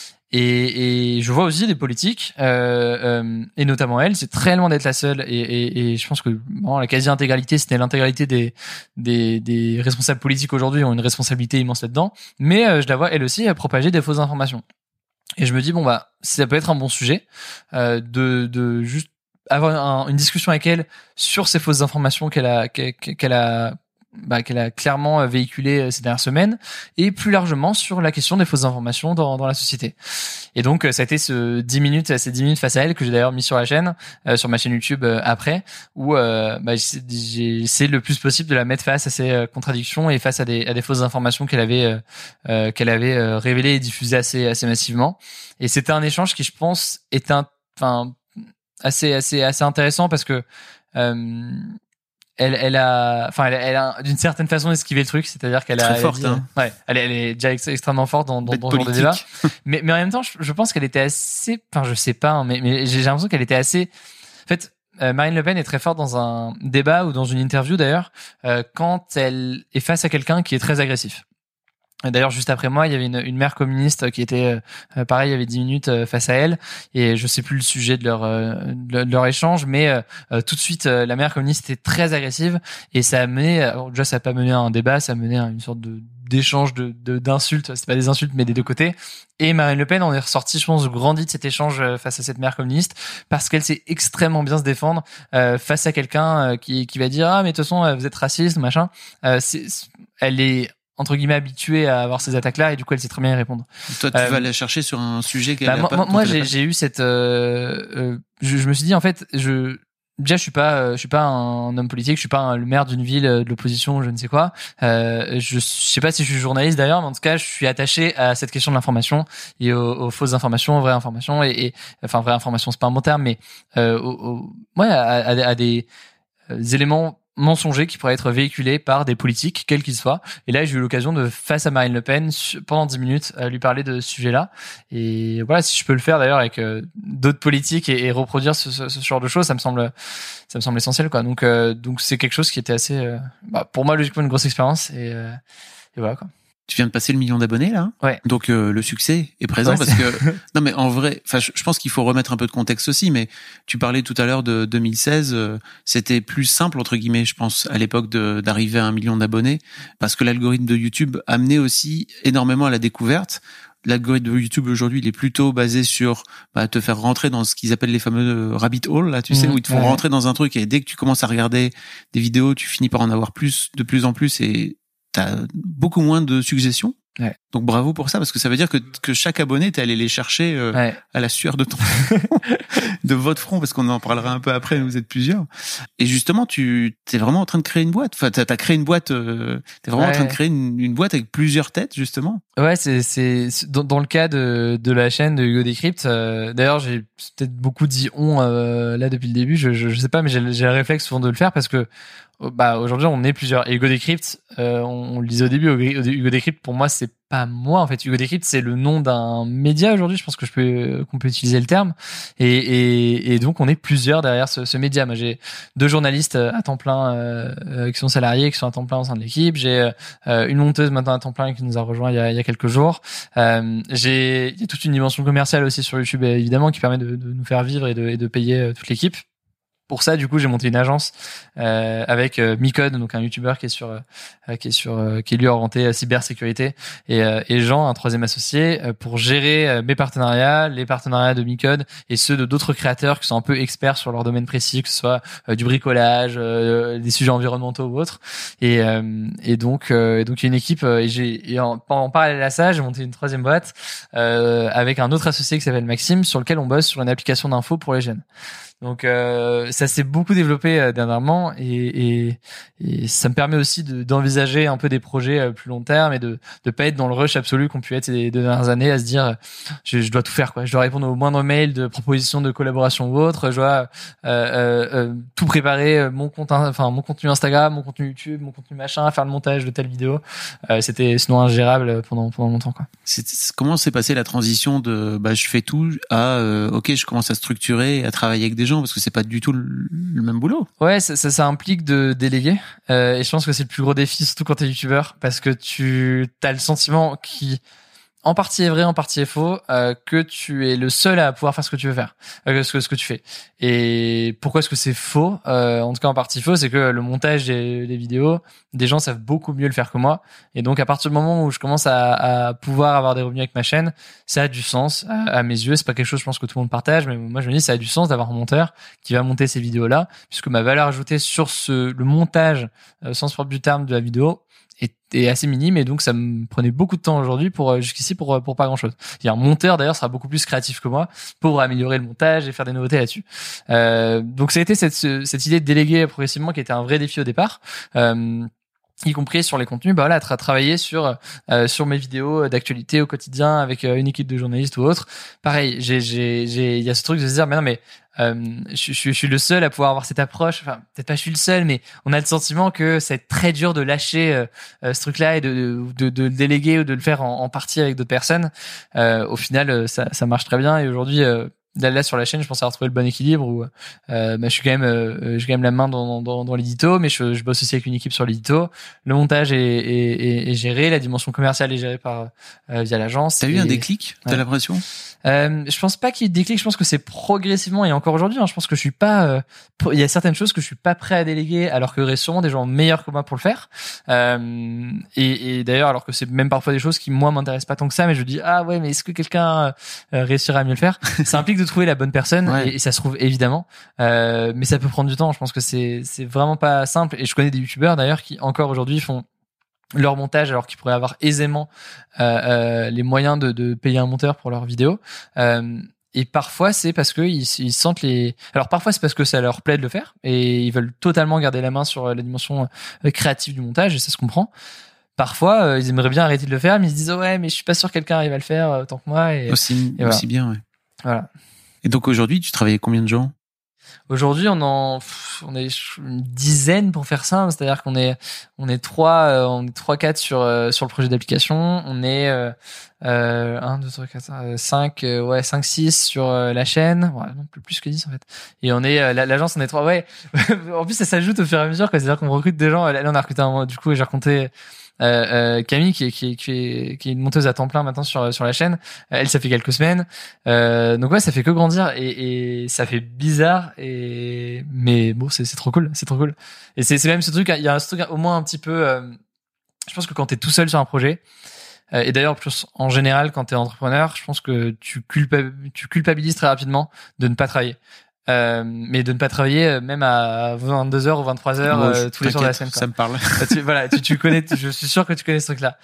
Et, et je vois aussi des politiques, euh, euh, et notamment elle, c'est très loin d'être la seule. Et, et, et je pense que bon, la quasi-intégralité, c'était l'intégralité des, des, des responsables politiques aujourd'hui ont une responsabilité immense là-dedans. Mais euh, je la vois elle aussi à propager des fausses informations. Et je me dis bon bah ça peut être un bon sujet euh, de, de juste avoir un, une discussion avec elle sur ces fausses informations qu'elle a, qu'elle, qu'elle a Bah, qu'elle a clairement véhiculé ces dernières semaines, et plus largement sur la question des fausses informations dans, dans la société. Et donc, ça a été ce dix minutes, ces dix minutes face à elle que j'ai d'ailleurs mis sur la chaîne, euh, sur ma chaîne YouTube euh, après, où euh, bah, j'ai, j'ai essayé le plus possible de la mettre face à ces euh, contradictions et face à des, à des fausses informations qu'elle avait, euh, euh, qu'elle avait euh, révélées et diffusées assez, assez massivement. Et c'était un échange qui, je pense, est un, enfin, assez, assez, assez intéressant parce que euh, Elle, elle a, enfin, elle, elle a d'une certaine façon esquivé le truc, c'est-à-dire qu'elle a, très elle forte, dit, hein. Ouais, elle, elle est déjà ex- extrêmement forte dans, dans, dans ce genre de débat. mais, mais en même temps, je, je pense qu'elle était assez, enfin, je sais pas, hein, mais, mais j'ai l'impression qu'elle était assez. En fait, euh, Marine Le Pen est très forte dans un débat ou dans une interview d'ailleurs, euh, quand elle est face à quelqu'un qui est très agressif. D'ailleurs, juste après moi, il y avait une, une mère communiste qui était, euh, pareil, il y avait dix minutes euh, face à elle, et je sais plus le sujet de leur euh, de leur échange, mais euh, tout de suite, euh, la mère communiste était très agressive, et ça a mené, alors déjà, ça a pas mené à un débat, ça a mené à une sorte de d'échange de, de d'insultes, c'est pas des insultes, mais des deux côtés. Et Marine Le Pen, on est ressorti, je pense, grandi de cet échange face à cette mère communiste, parce qu'elle sait extrêmement bien se défendre euh, face à quelqu'un euh, qui qui va dire ah mais de toute façon vous êtes raciste machin. Euh, c'est, elle est entre guillemets habituée à avoir ces attaques-là, et du coup elle sait très bien y répondre. Toi, tu euh, vas la chercher sur un sujet qu'elle bah, a moi, pas. Moi, moi j'ai, j'ai eu cette. Euh, euh, je, je me suis dit en fait, je déjà je suis pas, euh, je suis pas un homme politique, je suis pas un, le maire d'une ville euh, de l'opposition, je ne sais quoi. Euh, je, je sais pas si je suis journaliste d'ailleurs, mais en tout cas je suis attaché à cette question de l'information et aux, aux fausses informations, aux vraies informations, et, et enfin vraies informations c'est pas un bon terme, mais euh, aux, aux, ouais à, à, à des euh, éléments mensongers qui pourraient être véhiculés par des politiques, quels qu'ils soient. Et là, j'ai eu l'occasion de, face à Marine Le Pen, pendant dix minutes, à lui parler de ce sujet-là. Et voilà, si je peux le faire d'ailleurs avec euh, d'autres politiques et, et reproduire ce, ce, ce genre de choses, ça me semble, ça me semble essentiel, quoi. Donc, euh, donc c'est quelque chose qui était assez, euh, bah, pour moi, logiquement, une grosse expérience. Et, euh, et voilà, quoi. Tu viens de passer le million d'abonnés là, ouais. Donc euh, le succès est présent ouais, parce c'est... que non mais en vrai, enfin je, je pense qu'il faut remettre un peu de contexte aussi. Mais tu parlais tout à l'heure de deux mille seize, euh, c'était plus simple entre guillemets, je pense, à l'époque de, d'arriver à un million d'abonnés, parce que l'algorithme de YouTube amenait aussi énormément à la découverte. L'algorithme de YouTube aujourd'hui, il est plutôt basé sur bah, te faire rentrer dans ce qu'ils appellent les fameux rabbit holes, là, tu mmh, sais, où ils te font ouais. rentrer dans un truc, et dès que tu commences à regarder des vidéos, tu finis par en avoir plus, de plus en plus, et t'as beaucoup moins de suggestions. Ouais. Donc bravo pour ça, parce que ça veut dire que, que chaque abonné, t'es allé les chercher euh, ouais. à la sueur de ton de votre front, parce qu'on en parlera un peu après, vous êtes plusieurs. Et justement, tu t'es vraiment en train de créer une boîte. Enfin, t'as, t'as créé une boîte. Euh, t'es vraiment ouais. en train de créer une, une boîte avec plusieurs têtes, justement. Ouais, c'est c'est dans, dans le cas de de la chaîne de Hugo Décrypte. Euh, d'ailleurs, j'ai peut-être beaucoup dit on euh, là depuis le début. Je, je je sais pas, mais j'ai j'ai le réflexe souvent de le faire parce que bah aujourd'hui on est plusieurs. Et Hugo Décrypte, euh, on, on le disait au début, Hugo Décrypte pour moi c'est pas moi en fait. Hugo Décrypte c'est le nom d'un média aujourd'hui. Je pense que je peux qu'on peut utiliser le terme. Et et, et donc on est plusieurs derrière ce, ce média. Moi j'ai deux journalistes à temps plein euh, qui sont salariés, qui sont à temps plein au sein de l'équipe. J'ai euh, une monteuse maintenant à temps plein qui nous a rejoint il y a, il y a quelques jours. Euh, j'ai il y a toute une dimension commerciale aussi sur YouTube évidemment qui permet de, de nous faire vivre et de, et de payer toute l'équipe. pour ça, du coup, j'ai monté une agence euh, avec euh, Micode, donc un youtubeur qui est sur, euh, qui est sur, euh, qui est lui orienté à cybersécurité, et, euh, et Jean, un troisième associé, euh, pour gérer euh, mes partenariats, les partenariats de Micode et ceux de d'autres créateurs qui sont un peu experts sur leur domaine précis, que ce soit euh, du bricolage, euh, des sujets environnementaux ou autres. Et, euh, et donc, euh, donc il y a une équipe. Euh, et j'ai, et en, en parallèle à ça, j'ai monté une troisième boîte euh, avec un autre associé qui s'appelle Maxime, sur lequel on bosse sur une application d'info pour les jeunes. Donc euh, ça s'est beaucoup développé euh, dernièrement et, et, et ça me permet aussi de, d'envisager un peu des projets euh, plus long terme et de de pas être dans le rush absolu qu'on pu être ces deux dernières années à se dire euh, je, je dois tout faire quoi, je dois répondre aux moindres mails de propositions de collaboration ou autre, je dois euh, euh, euh, tout préparer, mon compte enfin mon contenu Instagram, mon contenu YouTube, mon contenu machin, faire le montage de telle vidéo. Euh, c'était sinon ingérable pendant pendant longtemps quoi. C'est, comment s'est passée la transition de bah je fais tout à euh, ok je commence à structurer et à travailler avec des gens, parce que c'est pas du tout le, le même boulot. Ouais, ça, ça, ça implique de déléguer. Euh, et je pense que c'est le plus gros défi, surtout quand t'es youtubeur, parce que tu as le sentiment qui, en partie est vrai, en partie est faux, euh, que tu es le seul à pouvoir faire ce que tu veux faire, euh, ce que ce que tu fais. Et pourquoi est-ce que c'est faux? Euh, en tout cas, en partie faux, c'est que le montage des, des vidéos, des gens savent beaucoup mieux le faire que moi. Et donc, à partir du moment où je commence à, à pouvoir avoir des revenus avec ma chaîne, ça a du sens à, à mes yeux. C'est pas quelque chose, je pense, que tout le monde partage, mais moi, je me dis, ça a du sens d'avoir un monteur qui va monter ces vidéos-là, puisque ma valeur ajoutée sur ce le montage, euh, sans se propre du terme, de la vidéo est assez minime, et donc ça me prenait beaucoup de temps aujourd'hui pour jusqu'ici pour pour pas grand chose. Il y a un monteur d'ailleurs sera beaucoup plus créatif que moi pour améliorer le montage et faire des nouveautés là-dessus. Euh, donc ça a été cette cette idée de déléguer progressivement qui était un vrai défi au départ. Euh, y compris sur les contenus, bah voilà, tra- travailler sur euh, sur mes vidéos d'actualité au quotidien avec euh, une équipe de journalistes ou autre. Pareil, j'ai j'ai j'ai il y a ce truc de se dire mais non mais euh, je, je, je suis le seul à pouvoir avoir cette approche. Enfin, peut-être pas je suis le seul, mais on a le sentiment que c'est très dur de lâcher euh, euh, ce truc-là et de, de de le déléguer ou de le faire en, en partie avec d'autres personnes. Euh, au final, ça ça marche très bien, et aujourd'hui. Euh, Là, sur la chaîne, je pense avoir trouvé le bon équilibre où euh, bah, je suis quand même, euh, j'ai quand même la main dans, dans, dans l'édito, mais je, je bosse aussi avec une équipe sur l'édito. Le montage est, est, est, est géré, la dimension commerciale est gérée par euh, via l'agence. T'as et... eu un déclic? T'as ouais. l'impression? Euh, je pense pas qu'il y ait de déclic. Je pense que c'est progressivement, et encore aujourd'hui, hein, je pense que je suis pas. Euh, il y a certaines choses que je suis pas prêt à déléguer, alors qu'il y aurait sûrement des gens meilleurs que moi pour le faire. Euh, et, et d'ailleurs, alors que c'est même parfois des choses qui moi m'intéressent pas tant que ça, mais je dis ah ouais, mais est-ce que quelqu'un euh, réussira à mieux le faire? Ça implique de trouver la bonne personne, ouais. et, et ça se trouve évidemment, euh, mais ça peut prendre du temps. Je pense que c'est c'est vraiment pas simple. Et je connais des youtubeurs d'ailleurs qui encore aujourd'hui font leur montage alors qu'ils pourraient avoir aisément euh, euh, les moyens de, de payer un monteur pour leurs vidéos. Euh, et parfois c'est parce que ils, ils sentent les. Alors parfois c'est parce que ça leur plaît de le faire et ils veulent totalement garder la main sur la dimension créative du montage, et ça se comprend. Parfois euh, ils aimeraient bien arrêter de le faire, mais ils se disent oh ouais mais je suis pas sûr que quelqu'un arrive à le faire euh, tant que moi. Et aussi et voilà. aussi bien ouais. Voilà. Et donc aujourd'hui tu travailles avec combien de gens? Aujourd'hui, on en, on est une dizaine pour faire ça. C'est-à-dire qu'on est, on est trois, euh, on est trois, quatre sur euh, sur le projet d'application. On est euh, euh, un, deux, trois, quatre, cinq, euh, ouais, cinq, six sur euh, la chaîne. Ouais, non plus plus que dix en fait. Et on est, euh, l'agence, on est trois. Ouais. En plus, ça s'ajoute au fur et à mesure. Quoi. C'est-à-dire qu'on recrute des gens. Là, on a recruté un, du coup, j'ai raconté. Euh, euh, Camille qui est, qui est qui est qui est une monteuse à temps plein maintenant sur sur la chaîne. Elle, ça fait quelques semaines. Euh, donc ouais, ça fait que grandir, et, et ça fait bizarre, et mais bon, c'est c'est trop cool, c'est trop cool. Et c'est c'est même ce truc, il y a ce truc au moins un petit peu. Euh, je pense que quand t'es tout seul sur un projet, euh, et d'ailleurs plus en général quand t'es entrepreneur, je pense que tu culpa- tu culpabilises très rapidement de ne pas travailler. Euh, mais de ne pas travailler même à vingt-deux heures ou vingt-trois heures Moi, euh, tous les jours de la semaine. Quoi. Ça me parle. tu, voilà, tu, tu connais, je suis sûr que tu connais ce truc-là.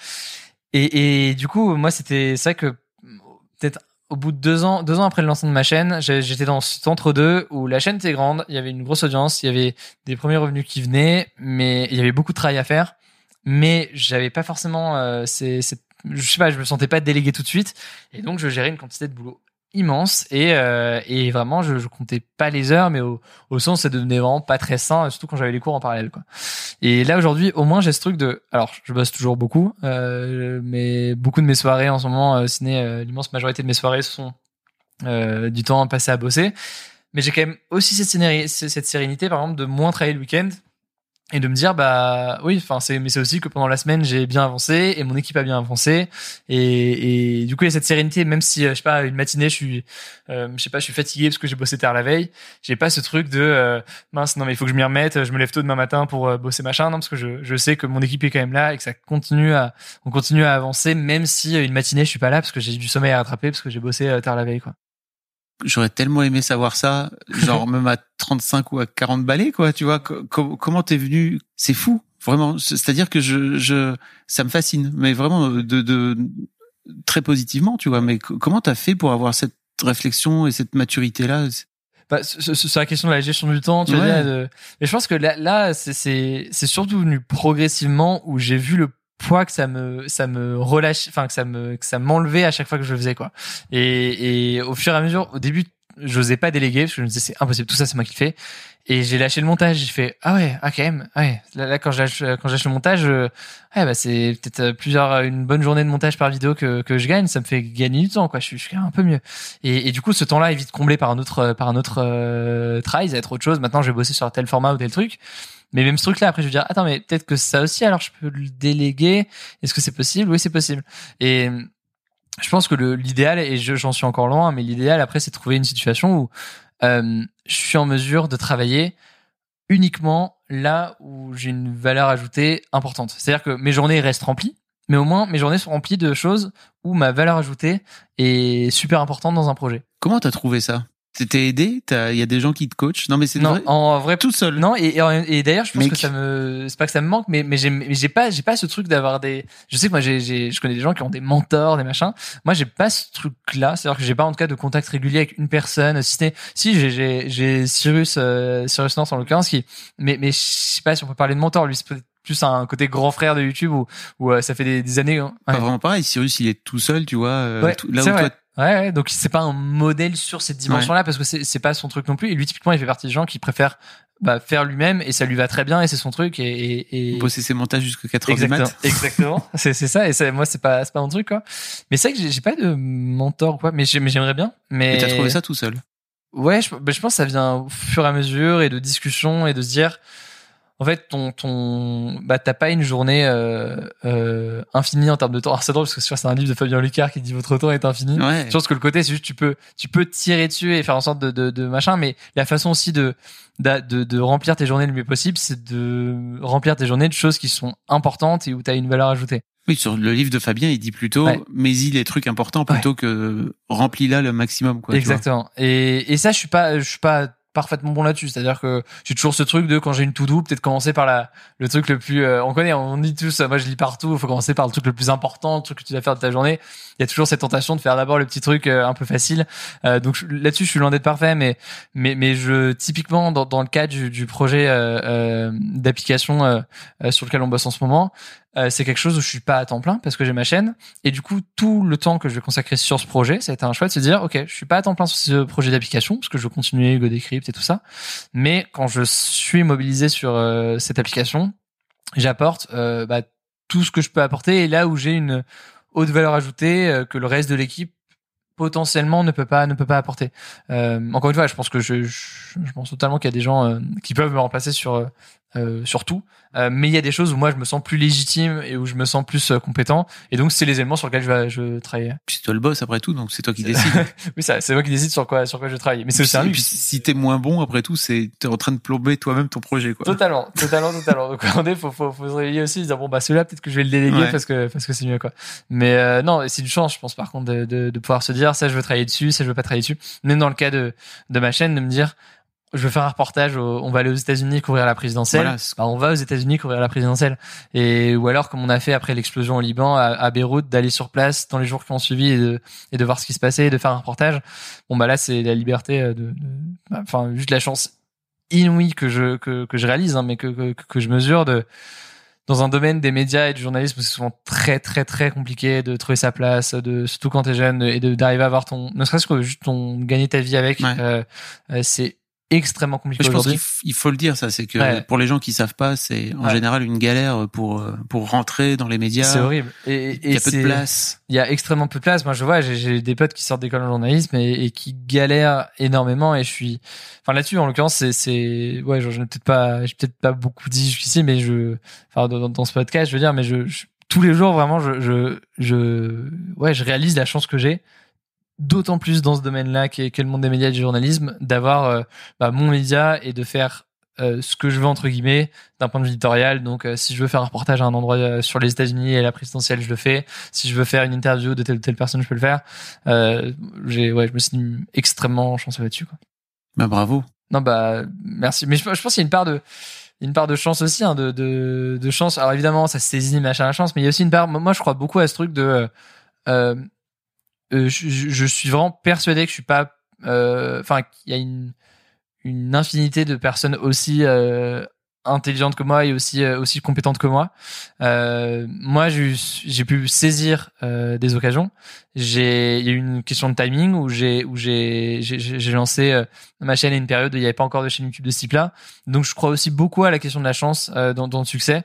Et, et du coup, moi, c'était ça que peut-être au bout de deux ans, deux ans après le lancement de ma chaîne, j'étais dans cet entre-deux où la chaîne était grande, il y avait une grosse audience, il y avait des premiers revenus qui venaient, mais il y avait beaucoup de travail à faire. Mais j'avais pas forcément, euh, c'est, c'est, je sais pas, je me sentais pas délégué tout de suite, et donc je gérais une quantité de boulot immense, et euh, et vraiment je, je comptais pas les heures, mais au au sens ça devenait vraiment pas très sain, surtout quand j'avais les cours en parallèle quoi. Et là aujourd'hui au moins j'ai ce truc de, alors je bosse toujours beaucoup, euh, mais beaucoup de mes soirées en ce moment, euh, ciné, euh, l'immense majorité de mes soirées sont euh, du temps passé à bosser, mais j'ai quand même aussi cette sérénité, cette sérénité par exemple de moins travailler le week-end, et de me dire bah oui, enfin c'est mais c'est aussi que pendant la semaine j'ai bien avancé et mon équipe a bien avancé et, et du coup il y a cette sérénité, même si je sais pas une matinée je suis euh, je sais pas je suis fatigué parce que j'ai bossé tard la veille, j'ai pas ce truc de euh, mince non mais il faut que je m'y remette, je me lève tôt demain matin pour euh, bosser machin, non parce que je je sais que mon équipe est quand même là et que ça continue à on continue à avancer même si une matinée je suis pas là parce que j'ai du sommeil à rattraper parce que j'ai bossé euh, tard la veille quoi. J'aurais tellement aimé savoir ça, genre même à trente-cinq ou à quarante balais, quoi, tu vois. Co- comment t'es venu? C'est fou, vraiment. C'est-à-dire que je, je, ça me fascine, mais vraiment de, de très positivement, tu vois. Mais comment t'as fait pour avoir cette réflexion et cette maturité-là? Bah, c'est la question de la gestion du temps, tu ouais. veux dire. De... Mais je pense que là, là, c'est, c'est, c'est surtout venu progressivement où j'ai vu le poids que ça me ça me relâche, enfin que ça me que ça m'enlevait à chaque fois que je le faisais quoi. Et et au fur et à mesure, au début j'osais pas déléguer parce que je me disais c'est impossible, tout ça c'est moi qui le fais. Et j'ai lâché le montage, j'ai fait ah ouais, ah quand même, ouais. Là, là quand je lâche quand je lâche le montage, euh, ouais bah c'est peut-être plusieurs une bonne journée de montage par vidéo que que je gagne, ça me fait gagner du temps quoi. Je suis je suis un peu mieux. Et et du coup ce temps-là est vite comblé par un autre par un autre euh, travail, ça va être autre chose. Maintenant je vais bosser sur tel format ou tel truc. Mais même ce truc-là, après, je vais dire, attends, mais peut-être que ça aussi, alors je peux le déléguer. Est-ce que c'est possible? Oui, c'est possible. Et je pense que le, l'idéal, et je, j'en suis encore loin, mais l'idéal, après, c'est de trouver une situation où euh, je suis en mesure de travailler uniquement là où j'ai une valeur ajoutée importante. C'est-à-dire que mes journées restent remplies, mais au moins, mes journées sont remplies de choses où ma valeur ajoutée est super importante dans un projet. Comment t'as trouvé ça? T'es aidé? Il y a des gens qui te coachent? Non, mais c'est non, vrai. En vrai, tout seul. Non, et, et, et d'ailleurs, je pense Mec. que ça me, c'est pas que ça me manque, mais, mais j'ai, mais j'ai pas, j'ai pas ce truc d'avoir des, je sais que moi, j'ai, j'ai, je connais des gens qui ont des mentors, des machins. Moi, j'ai pas ce truc-là. C'est-à-dire que j'ai pas, en tout cas, de contact régulier avec une personne. Si c'est, si, j'ai, j'ai, j'ai Cyrus, euh, Cyrus North, en l'occurrence, qui, mais, mais je sais pas si on peut parler de mentor. Lui, c'est peut-être plus un côté grand frère de YouTube où, où euh, ça fait des, des années. Hein. Pas Ouais. vraiment pareil. Cyrus, il est tout seul, tu vois. Euh, Ouais, tout, là c'est où vrai. toi, Ouais, ouais, donc c'est pas un modèle sur cette dimension-là ouais. parce que c'est c'est pas son truc non plus. Et lui typiquement, il fait partie des gens qui préfèrent bah, faire lui-même et ça lui va très bien et c'est son truc et et, et... bosser ses montages jusqu'à quatre heures exactement, du mat. Exactement, c'est c'est ça et ça, moi c'est pas c'est pas mon truc quoi. Mais c'est vrai que j'ai, j'ai pas de mentor ou quoi, mais, j'ai, mais j'aimerais bien. Mais et t'as trouvé ça tout seul? Ouais, je, bah, je pense que ça vient au fur et à mesure et de discussion et de se dire. En fait, ton, ton, bah, t'as pas une journée euh, euh, infinie en termes de temps. Alors c'est drôle parce que c'est un livre de Fabien Licard qui dit votre temps est infini. Ouais. Je pense que le côté, c'est juste tu peux, tu peux tirer dessus et faire en sorte de, de, de machin, mais la façon aussi de, de, de, de remplir tes journées le mieux possible, c'est de remplir tes journées de choses qui sont importantes et où t'as une valeur ajoutée. Oui, sur le livre de Fabien, il dit plutôt, ouais. mets-y les trucs importants plutôt ouais. que remplis-la le maximum, quoi. Exactement. Et, et ça, je suis pas, je suis pas parfaitement bon là-dessus, c'est-à-dire que j'ai toujours ce truc de quand j'ai une to-do, peut-être commencer par la le truc le plus euh, on connaît, on dit tous, moi je lis partout, il faut commencer par le truc le plus important, le truc que tu dois faire de ta journée. Il y a toujours cette tentation de faire d'abord le petit truc euh, un peu facile. Euh, donc je, là-dessus je suis loin d'être parfait, mais mais mais je typiquement dans dans le cadre du, du projet euh, euh, d'application euh, euh, sur lequel on bosse en ce moment, Euh, c'est quelque chose où je suis pas à temps plein parce que j'ai ma chaîne et du coup tout le temps que je vais consacrer sur ce projet, ça a été un choix de se dire ok, je suis pas à temps plein sur ce projet d'application parce que je veux continuer Go Decrypt et tout ça, mais quand je suis mobilisé sur euh, cette application, j'apporte euh, bah, tout ce que je peux apporter et là où j'ai une haute valeur ajoutée euh, que le reste de l'équipe potentiellement ne peut pas ne peut pas apporter. Euh, encore une fois, je pense que je je, je pense totalement qu'il y a des gens euh, qui peuvent me remplacer sur euh, sur tout, euh, mais il y a des choses où moi je me sens plus légitime et où je me sens plus euh, compétent et donc c'est les éléments sur lesquels je vais je travailler. Puis c'est toi le boss après tout, donc c'est toi qui décides. Oui, ça, c'est moi qui décide sur quoi sur quoi je travaille. Mais c'est aussi un luxe. Et puis si t'es moins bon après tout, c'est t'es en train de plomber toi-même ton projet, quoi. Totalement, totalement, totalement. Donc on est faut faut faut se réveiller aussi, dire bon bah celui-là peut-être que je vais le déléguer ouais. parce que parce que c'est mieux quoi. Mais euh, non, c'est une chance je pense par contre de, de de pouvoir se dire ça je veux travailler dessus, ça je veux pas travailler dessus. Même dans le cas de de ma chaîne de me dire je veux faire un reportage, au, on va aller aux États-Unis couvrir la présidentielle. Voilà. Bah, on va aux États-Unis couvrir la présidentielle. Et ou alors comme on a fait après l'explosion au Liban à, à Beyrouth, d'aller sur place dans les jours qui ont suivi et de et de voir ce qui se passait, et de faire un reportage. Bon bah là c'est la liberté de, de bah, enfin juste la chance inouïe que je que que je réalise, hein, mais que que que je mesure de dans un domaine des médias et du journalisme où c'est souvent très très très compliqué de trouver sa place, de surtout quand t'es jeune et de d'arriver à avoir ton ne serait-ce que juste ton gagner ta vie avec. Ouais. Euh, c'est extrêmement compliqué je pense aujourd'hui. qu'il f- il faut le dire, ça, c'est que Ouais. pour les gens qui savent pas, c'est en Ouais. général une galère pour pour rentrer dans les médias. C'est horrible. Et, Il y et a peu c'est- de place. Il y a extrêmement peu de place. Moi, je vois, j'ai, j'ai des potes qui sortent d'école de journalisme et, et qui galèrent énormément. Et je suis, enfin là-dessus, en l'occurrence, c'est, c'est, ouais, genre, je n'ai peut-être pas, j'ai peut-être pas beaucoup dit jusqu'ici, mais je, enfin, dans, dans ce podcast, je veux dire, mais je, je tous les jours, vraiment, je, je, je, ouais, je réalise la chance que j'ai. D'autant plus dans ce domaine-là qu'est, qu'est le monde des médias et du journalisme, d'avoir euh, bah, mon média et de faire euh, ce que je veux entre guillemets d'un point de vue éditorial. Donc, euh, si je veux faire un reportage à un endroit euh, sur les États-Unis et la présidentielle, je le fais. Si je veux faire une interview de telle ou telle personne, je peux le faire. Euh, j'ai, ouais, je me suis dit extrêmement chanceux là-dessus, quoi. Bah bravo. Non, bah merci. Mais je, je pense qu'il y a une part de une part de chance aussi, hein, de, de de chance. Alors évidemment, ça se saisit machin la chance, mais il y a aussi une part. Moi, je crois beaucoup à ce truc de euh, Euh, je, je suis vraiment persuadé que je suis pas, enfin, euh, qu'il y a une, une infinité de personnes aussi euh, intelligentes que moi et aussi euh, aussi compétentes que moi. Euh, moi, j'ai, j'ai pu saisir euh, des occasions. J'ai, il y a eu une question de timing où j'ai où j'ai j'ai, j'ai lancé euh, ma chaîne à une période où il n'y avait pas encore de chaîne YouTube de ce type-là. Donc, je crois aussi beaucoup à la question de la chance euh, dans, dans le succès,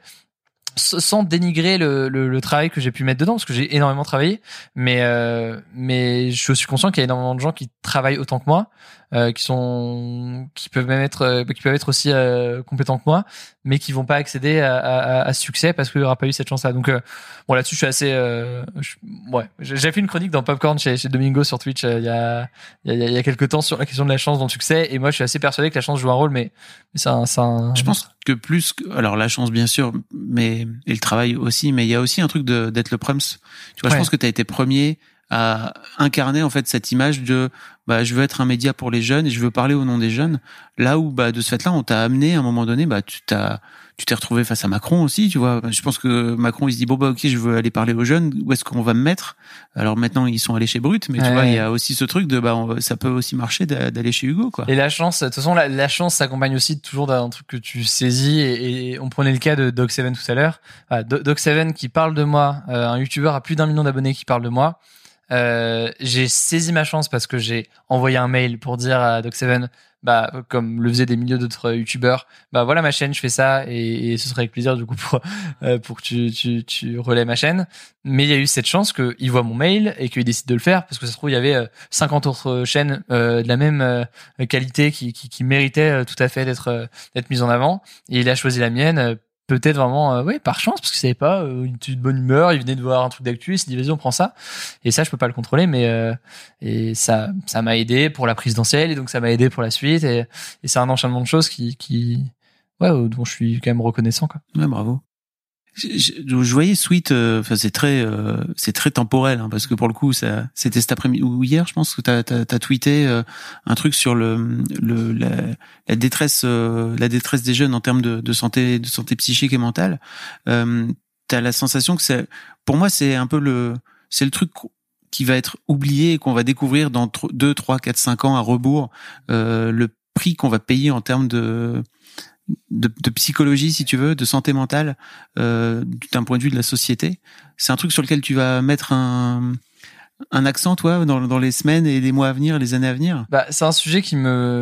sans dénigrer le, le, le travail que j'ai pu mettre dedans, parce que j'ai énormément travaillé, mais euh, mais je suis conscient qu'il y a énormément de gens qui travaillent autant que moi, euh, qui sont qui peuvent même être euh, qui peuvent être aussi euh, compétents que moi, mais qui vont pas accéder à, à, à ce succès parce qu'il n'y aura pas eu cette chance-là. Donc euh, bon, là-dessus, je suis assez euh, je, ouais, j'ai fait une chronique dans Popcorn chez, chez Domingo sur Twitch euh, il y a il y a il y a quelques temps sur la question de la chance dans le succès, et moi, je suis assez persuadé que la chance joue un rôle, mais, mais c'est un, c'est un... Je pense que plus que, alors la chance bien sûr, mais et le travail aussi, mais il y a aussi un truc de d'être le prums. Tu vois, Ouais. je pense que tu as été premier à incarner en fait cette image de bah je veux être un média pour les jeunes et je veux parler au nom des jeunes. Là où bah de ce fait-là, on t'a amené à un moment donné, bah tu t'as tu t'es retrouvé face à Macron aussi, tu vois. Je pense que Macron il se dit bon bah ok, je veux aller parler aux jeunes, où est-ce qu'on va me mettre? Alors maintenant ils sont allés chez Brut, mais tu Ouais. vois, il y a aussi ce truc de bah on- ça peut aussi marcher d'a- d'aller chez Hugo quoi. Et la chance, de toute façon, la, la chance s'accompagne aussi toujours d'un truc que tu saisis. Et, et on prenait le cas de Doc Seven tout à l'heure. Ah, Do- Doc Seven qui parle de moi, euh, un YouTuber à plus d'un million d'abonnés qui parle de moi. Euh, j'ai saisi ma chance parce que j'ai envoyé un mail pour dire à Doc Seven, bah comme le faisaient des milliers d'autres YouTubeurs, bah voilà ma chaîne, je fais ça, et, et ce serait avec plaisir du coup pour euh, pour que tu tu tu relais ma chaîne. Mais il y a eu cette chance qu'il voit mon mail et qu'il décide de le faire, parce que ça se trouve il y avait euh, cinquante autres chaînes euh, de la même euh, qualité qui qui, qui méritaient euh, tout à fait d'être euh, d'être mises en avant, et il a choisi la mienne. euh, Peut-être vraiment, euh, ouais, par chance, parce qu'il savait pas, euh, il était de bonne humeur, il venait de voir un truc d'actu, il s'est dit vas-y on prend ça. Et ça je peux pas le contrôler, mais euh, et ça ça m'a aidé pour la présidentielle, et donc ça m'a aidé pour la suite, et, et c'est un enchaînement de choses qui qui ouais dont je suis quand même reconnaissant, quoi. Ouais, bravo. Je, je, je voyais Sweet, euh, enfin c'est très, euh, c'est très temporel, hein, parce que pour le coup, ça, c'était cet après-midi ou hier, je pense que t'as, t'as, t'as tweeté euh, un truc sur le, le, la, la détresse, euh, la détresse des jeunes en termes de, de santé, de santé psychique et mentale. Euh, t'as la sensation que c'est, pour moi, c'est un peu le, c'est le truc qui va être oublié et qu'on va découvrir dans deux, trois, quatre, cinq ans à rebours, euh, le prix qu'on va payer en termes de De, de psychologie, si tu veux, de santé mentale, euh, d'un point de vue de la société. C'est un truc sur lequel tu vas mettre un, un accent, toi, dans, dans les semaines et les mois à venir, les années à venir. Bah, c'est un sujet qui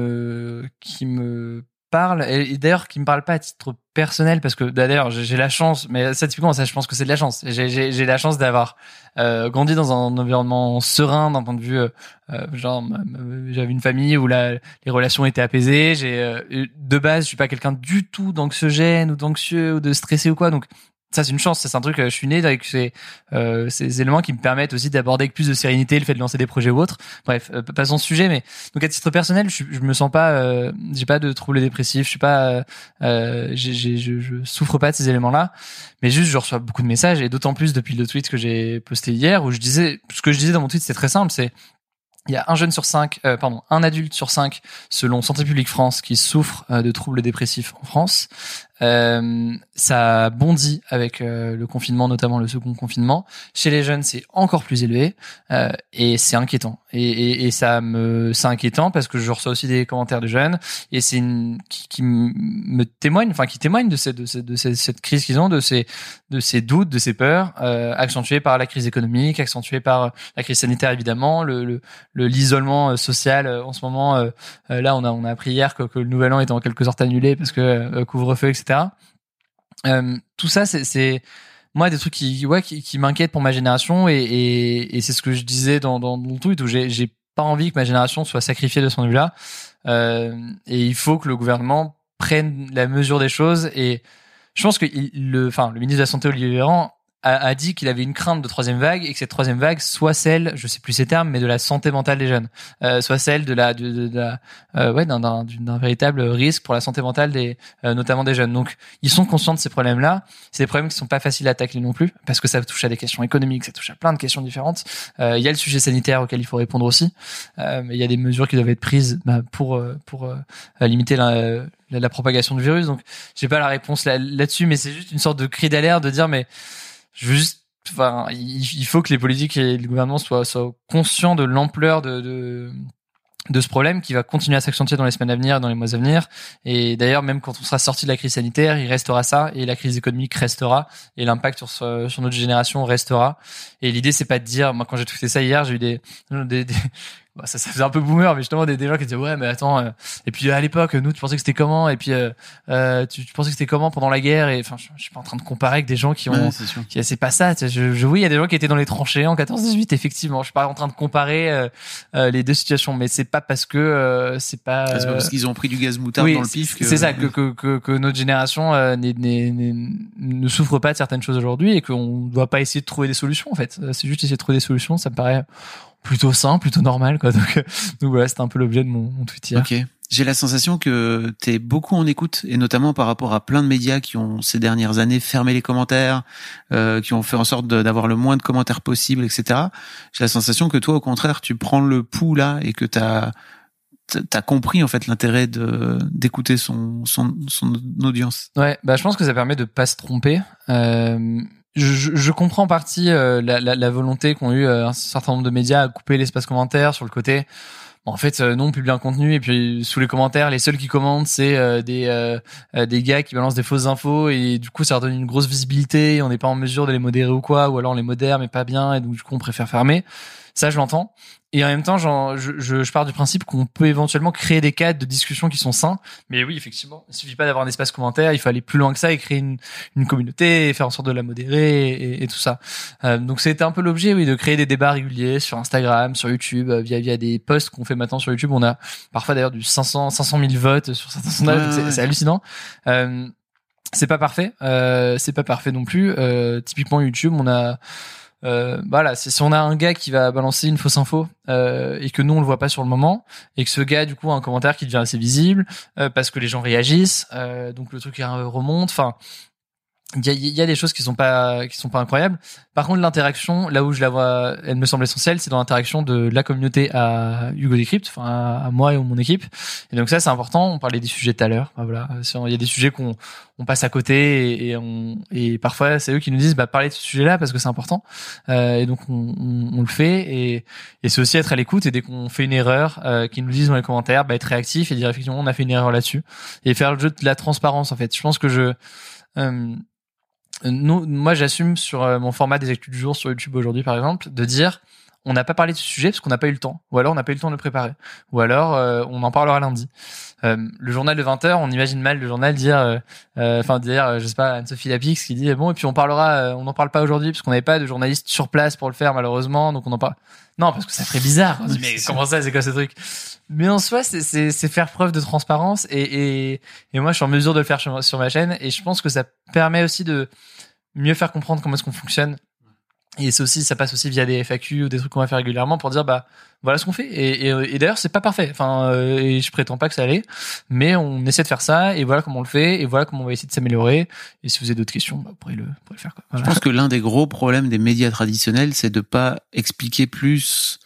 me qui me parle, et d'ailleurs qui me parle pas à titre personnel, parce que d'ailleurs j'ai, j'ai la chance, mais ça typiquement ça je pense que c'est de la chance. J'ai j'ai, j'ai la chance d'avoir euh, grandi dans un environnement serein d'un point de vue euh, genre j'avais une famille où la, les relations étaient apaisées. J'ai euh, de base je suis pas quelqu'un du tout d'anxiogène ou d'anxieux ou de stressé ou quoi, donc ça c'est une chance, ça c'est un truc, je suis né avec ces euh, ces éléments qui me permettent aussi d'aborder avec plus de sérénité le fait de lancer des projets ou autres. Bref, euh, passons ce sujet, mais donc à titre personnel, je, je me sens pas euh, j'ai pas de troubles dépressifs, je suis pas euh, j'ai, j'ai je, je souffre pas de ces éléments-là, mais juste je reçois beaucoup de messages, et d'autant plus depuis le tweet que j'ai posté hier où je disais ce que je disais dans mon tweet, c'est très simple, c'est il y a un jeune sur cinq, euh, pardon, un adulte sur cinq, selon Santé publique France, qui souffre euh, de troubles dépressifs en France. Euh, ça bondit avec euh, le confinement, notamment le second confinement. Chez les jeunes, c'est encore plus élevé euh, et c'est inquiétant. Et, et, et ça me, c'est inquiétant parce que je reçois aussi des commentaires de jeunes et c'est une qui, qui me témoigne, enfin qui témoigne de cette de cette, de cette, cette crise qu'ils ont, de ces de ces doutes, de ces peurs, euh, accentuées par la crise économique, accentuées par la crise sanitaire évidemment, le le, le l'isolement social en ce moment. Euh, là, on a on a appris hier que, que le nouvel an était en quelque sorte annulé parce que euh, couvre-feu, et cetera. Euh, tout ça, c'est, c'est moi des trucs qui, ouais, qui, qui m'inquiètent pour ma génération et, et, et c'est ce que je disais dans, dans mon tweet où j'ai, j'ai pas envie que ma génération soit sacrifiée de ce point de vue-là. Euh, et il faut que le gouvernement prenne la mesure des choses. Et je pense que il, le, enfin, le ministre de la Santé Olivier Véran a, a dit qu'il avait une crainte de troisième vague et que cette troisième vague soit celle, je sais plus ces termes, mais de la santé mentale des jeunes, euh, soit celle de la, de, de, de la, euh, ouais, d'un, d'un, d'un véritable risque pour la santé mentale des, euh, notamment des jeunes. Donc, ils sont conscients de ces problèmes-là. C'est des problèmes qui sont pas faciles à tacler non plus, parce que ça touche à des questions économiques, ça touche à plein de questions différentes. Euh, il y a le sujet sanitaire auquel il faut répondre aussi. Euh, mais il y a des mesures qui doivent être prises, bah, pour, pour euh, limiter la, la, la propagation du virus. Donc, j'ai pas la réponse là, là-dessus, mais c'est juste une sorte de cri d'alerte de dire, mais je veux juste, enfin, il faut que les politiques et le gouvernement soient, soient conscients de l'ampleur de, de, de ce problème qui va continuer à s'accentuer dans les semaines à venir, dans les mois à venir. Et d'ailleurs, même quand on sera sorti de la crise sanitaire, il restera ça et la crise économique restera et l'impact sur, sur notre génération restera. Et l'idée, c'est pas de dire, moi, quand j'ai tweeté ça hier, j'ai eu des, des, des bah, ça, ça faisait un peu boomer, mais justement des, des gens qui disaient ouais mais attends euh, et puis à l'époque nous tu pensais que c'était comment et puis euh, euh, tu, tu pensais que c'était comment pendant la guerre et enfin je, je suis pas en train de comparer avec des gens qui ont ouais, c'est, sûr. qui c'est pas ça je, je oui il y a des gens qui étaient dans les tranchées en quatorze dix-huit effectivement je suis pas en train de comparer euh, euh, les deux situations mais c'est pas parce que euh, c'est pas euh, c'est pas parce qu'ils ont pris du gaz moutarde oui, dans le pif que c'est ça que que que, que notre génération euh, n'est, n'est, n'est, ne souffre pas de certaines choses aujourd'hui et qu'on doit pas essayer de trouver des solutions en fait c'est juste essayer de trouver des solutions ça me paraît plutôt sain, plutôt normal, quoi. Donc, euh, donc voilà, c'était un peu l'objet de mon, mon tweet hier. Ok. J'ai la sensation que t'es beaucoup en écoute, et notamment par rapport à plein de médias qui ont ces dernières années fermé les commentaires, euh, qui ont fait en sorte de, d'avoir le moins de commentaires possible, et cetera. J'ai la sensation que toi, au contraire, tu prends le pouls là et que t'as t'as compris en fait l'intérêt de d'écouter son son son audience. Ouais, bah je pense que ça permet de pas se tromper. Euh, Je, je comprends en partie euh, la, la, la volonté qu'ont eu euh, un certain nombre de médias à couper l'espace commentaire sur le côté. Bon, en fait, euh, non, on publie un contenu et puis sous les commentaires, les seuls qui commentent, c'est euh, des euh, des gars qui balancent des fausses infos et du coup, ça leur donne une grosse visibilité. Et on n'est pas en mesure de les modérer ou quoi, ou alors on les modère mais pas bien et donc du coup, on préfère fermer. Ça, je l'entends. Et en même temps, genre, je, je, je pars du principe qu'on peut éventuellement créer des cadres de discussion qui sont sains. Mais oui, effectivement, il suffit pas d'avoir un espace commentaire, il faut aller plus loin que ça et créer une, une communauté, et faire en sorte de la modérer et, et tout ça. Euh, donc c'était un peu l'objet, oui, de créer des débats réguliers sur Instagram, sur YouTube, via via des posts qu'on fait maintenant sur YouTube. On a parfois d'ailleurs du cinq cents, cinq cent mille votes sur certains sondages, ouais, donc c'est, ouais. c'est hallucinant. Euh, c'est pas parfait, euh, c'est pas parfait non plus. Euh, typiquement YouTube, on a Euh, voilà, c'est si on a un gars qui va balancer une fausse info euh, et que nous on le voit pas sur le moment et que ce gars du coup a un commentaire qui devient assez visible euh, parce que les gens réagissent, euh, donc le truc remonte. Enfin, il y a, y a des choses qui sont pas qui sont pas incroyables. Par contre, l'interaction, là où je la vois, elle me semble essentielle, c'est dans l'interaction de la communauté à Hugo Décrypte, enfin à, à moi et à mon équipe. Et donc ça, c'est important. On parlait des sujets tout à l'heure. Bah, voilà, il y a des sujets qu'on on passe à côté et, et, on, et parfois c'est eux qui nous disent bah parlez de ce sujet-là parce que c'est important. Euh, et donc on, on, on le fait et, et c'est aussi être à l'écoute et dès qu'on fait une erreur, euh, qu'ils nous disent dans les commentaires, bah être réactif et dire effectivement on a fait une erreur là-dessus et faire le jeu de la transparence en fait. Je pense que je euh, Nous, moi, j'assume sur euh, mon format des actus du jour sur YouTube aujourd'hui, par exemple, de dire on n'a pas parlé de ce sujet parce qu'on n'a pas eu le temps, ou alors on n'a pas eu le temps de le préparer, ou alors euh, on en parlera lundi. Euh, le journal de vingt heures, on imagine mal le journal dire, enfin euh, euh, dire, euh, je sais pas, Anne-Sophie Lapix qui dit bon et puis on parlera, euh, on n'en parle pas aujourd'hui parce qu'on n'avait pas de journaliste sur place pour le faire malheureusement, donc on en parle. Non, parce que ça ferait bizarre. On dit, mais comment ça, c'est quoi ce truc? Mais en soi, c'est, c'est, c'est faire preuve de transparence et, et, et moi, je suis en mesure de le faire sur, sur ma chaîne et je pense que ça permet aussi de mieux faire comprendre comment est-ce qu'on fonctionne. Et c'est aussi, ça passe aussi via des F A Q ou des trucs qu'on va faire régulièrement pour dire, bah, voilà ce qu'on fait. Et, et, et d'ailleurs, c'est pas parfait. Enfin, euh, et je prétends pas que ça allait, mais on essaie de faire ça et voilà comment on le fait et voilà comment on va essayer de s'améliorer. Et si vous avez d'autres questions, bah, vous pourrez le, vous pourrez le faire, quoi. Voilà. Je pense que l'un des gros problèmes des médias traditionnels, c'est de pas expliquer plus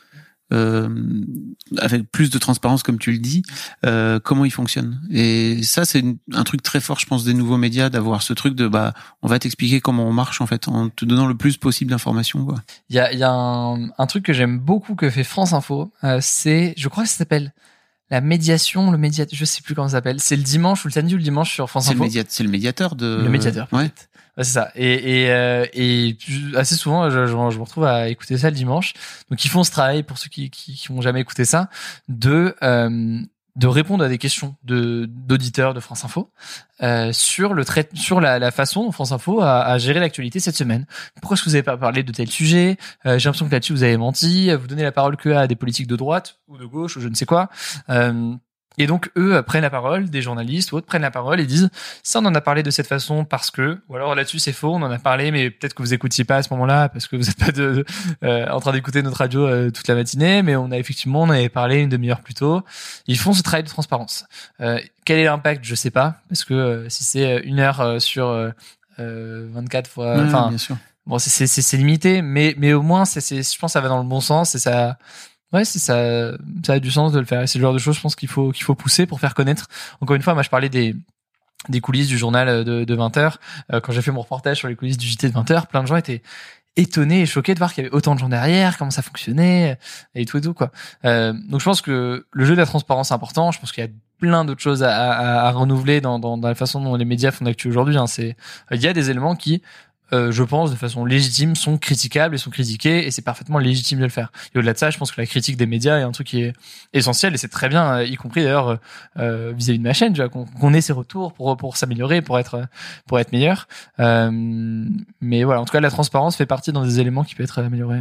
euh, avec plus de transparence, comme tu le dis, euh, comment ils fonctionnent. Et ça, c'est une, un truc très fort, je pense, des nouveaux médias, d'avoir ce truc de bah, on va t'expliquer comment on marche en fait, en te donnant le plus possible d'informations, quoi. Il y a, il y a un, un truc que j'aime beaucoup que fait France Info, euh, c'est, je crois que ça s'appelle la médiation, le média, je sais plus comment ça s'appelle. C'est le dimanche ou le samedi ou le dimanche sur France c'est Info. Le média, c'est le médiateur de. Le médiateur. Ouais. Ouais, c'est ça. Et, et, euh, et assez souvent, je, je, je me retrouve à écouter ça le dimanche. Donc, ils font ce travail, pour ceux qui, qui, qui n'ont jamais écouté ça, de, euh, de répondre à des questions de, d'auditeurs de France Info, euh, sur le trait, sur la, la façon dont France Info a, a géré l'actualité cette semaine. Pourquoi est-ce que vous avez pas parlé de tel sujet? Euh, j'ai l'impression que là-dessus, vous avez menti. Vous donnez la parole que à des politiques de droite ou de gauche ou je ne sais quoi. Euh, Et donc, eux prennent la parole, des journalistes ou autres prennent la parole et disent « ça, on en a parlé de cette façon parce que… » ou alors là-dessus, c'est faux, on en a parlé, mais peut-être que vous écoutiez pas à ce moment-là parce que vous n'êtes pas de, de, euh, en train d'écouter notre radio euh, toute la matinée, mais on a effectivement, on avait parlé une demi-heure plus tôt. Ils font ce travail de transparence. Euh, quel est l'impact? Je sais pas, parce que euh, si c'est une heure euh, sur euh, vingt-quatre fois… Enfin, ouais, bien sûr. Bon, c'est, c'est, c'est limité, mais, mais au moins, c'est, c'est, je pense que ça va dans le bon sens et ça… Ouais, c'est ça, ça a du sens de le faire. Et c'est le genre de choses, je pense, qu'il faut, qu'il faut pousser pour faire connaître. Encore une fois, moi, je parlais des, des coulisses du journal de, de vingt heures. Euh, quand j'ai fait mon reportage sur les coulisses du J T de vingt heures, plein de gens étaient étonnés et choqués de voir qu'il y avait autant de gens derrière, comment ça fonctionnait, et tout et tout, quoi. Euh, donc, je pense que le jeu de la transparence est important. Je pense qu'il y a plein d'autres choses à, à, à renouveler dans, dans, dans la façon dont les médias font l'actu aujourd'hui, hein. C'est, il y a des éléments qui, Euh, je pense, de façon légitime, sont critiquables et sont critiqués, et c'est parfaitement légitime de le faire. Et au-delà de ça, je pense que la critique des médias est un truc qui est essentiel, et c'est très bien, y compris d'ailleurs euh, vis-à-vis de ma chaîne, tu vois, qu'on, qu'on ait ces retours pour pour s'améliorer, pour être pour être meilleur. Euh, mais voilà, en tout cas, la transparence fait partie dans des éléments qui peuvent être améliorés.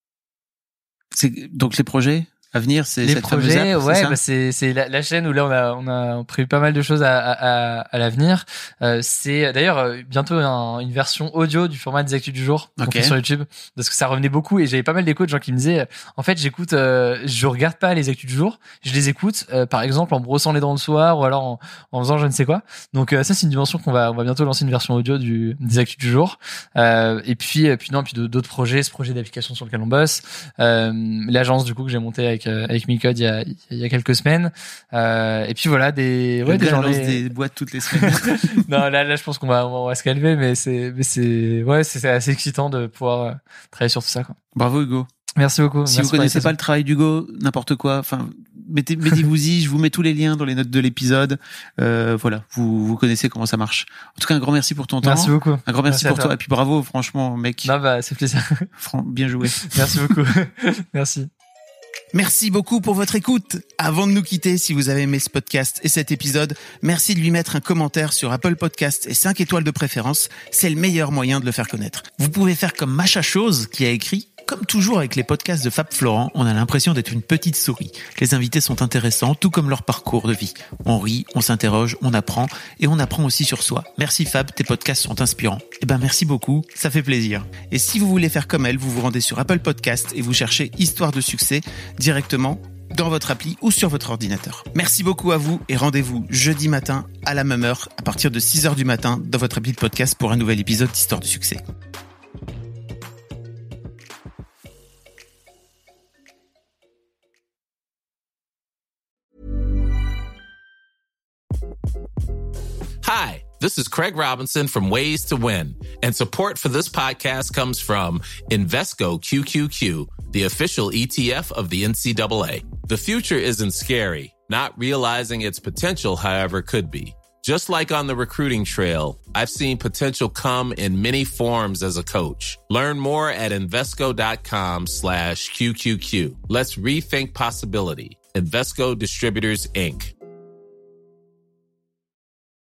C'est donc les projets à venir, c'est les cette projets, app, ouais, c'est, bah c'est c'est la, la chaîne où là on a on a prévu pas mal de choses à à, à l'avenir. Euh, c'est d'ailleurs bientôt un, une version audio du format des actus du jour qu'on okay. fait sur YouTube, parce que ça revenait beaucoup et j'avais pas mal d'échos de gens qui me disaient en fait j'écoute, euh, je regarde pas les actus du jour, je les écoute euh, par exemple en brossant les dents le soir ou alors en, en faisant je ne sais quoi. Donc euh, ça c'est une dimension qu'on va on va bientôt lancer une version audio du des actus du jour. Euh, et puis puis non puis d'autres projets, ce projet d'application sur lequel on bosse, euh, l'agence du coup que j'ai monté avec avec Micode il y a il y a quelques semaines, euh, et puis voilà des ouais des gens des... des boîtes toutes les semaines. Non là là je pense qu'on va on va se calmer, mais c'est mais c'est ouais c'est, c'est assez excitant de pouvoir euh, travailler sur tout ça, quoi. Bravo Hugo. Merci beaucoup. Si Merci vous connaissez pas le travail d'Hugo, n'importe quoi, enfin mettez mettez-vous-y, je vous mets tous les liens dans les notes de l'épisode. Euh, voilà, vous vous connaissez comment ça marche. En tout cas, un grand merci pour ton temps. Merci beaucoup. Un grand merci, merci pour toi. toi. Et puis bravo, franchement, mec. Non bah c'est plaisir. Bien joué. Merci beaucoup. Merci. Merci beaucoup pour votre écoute. Avant de nous quitter, si vous avez aimé ce podcast et cet épisode, merci de lui mettre un commentaire sur Apple Podcast et cinq étoiles de préférence. C'est le meilleur moyen de le faire connaître. Vous pouvez faire comme Macha Chose qui a écrit « Comme toujours avec les podcasts de Fab Florent, on a l'impression d'être une petite souris. Les invités sont intéressants, tout comme leur parcours de vie. On rit, on s'interroge, on apprend et on apprend aussi sur soi. Merci Fab, tes podcasts sont inspirants. » Eh ben merci beaucoup, ça fait plaisir. Et si vous voulez faire comme elle, vous vous rendez sur Apple Podcast et vous cherchez « Histoire de succès » directement dans votre appli ou sur votre ordinateur. Merci beaucoup à vous et rendez-vous jeudi matin à la même heure à partir de six heures du matin dans votre appli de podcast pour un nouvel épisode d'Histoire de succès. Hi, this is Craig Robinson from Ways to Win, and support for this podcast comes from Invesco Q Q Q, the official E T F of the N C double A. The future isn't scary. Not realizing its potential, however, could be. Just like on the recruiting trail, I've seen potential come in many forms as a coach. Learn more at Invesco.com slash QQQ. Let's rethink possibility. Invesco Distributors, Incorporated.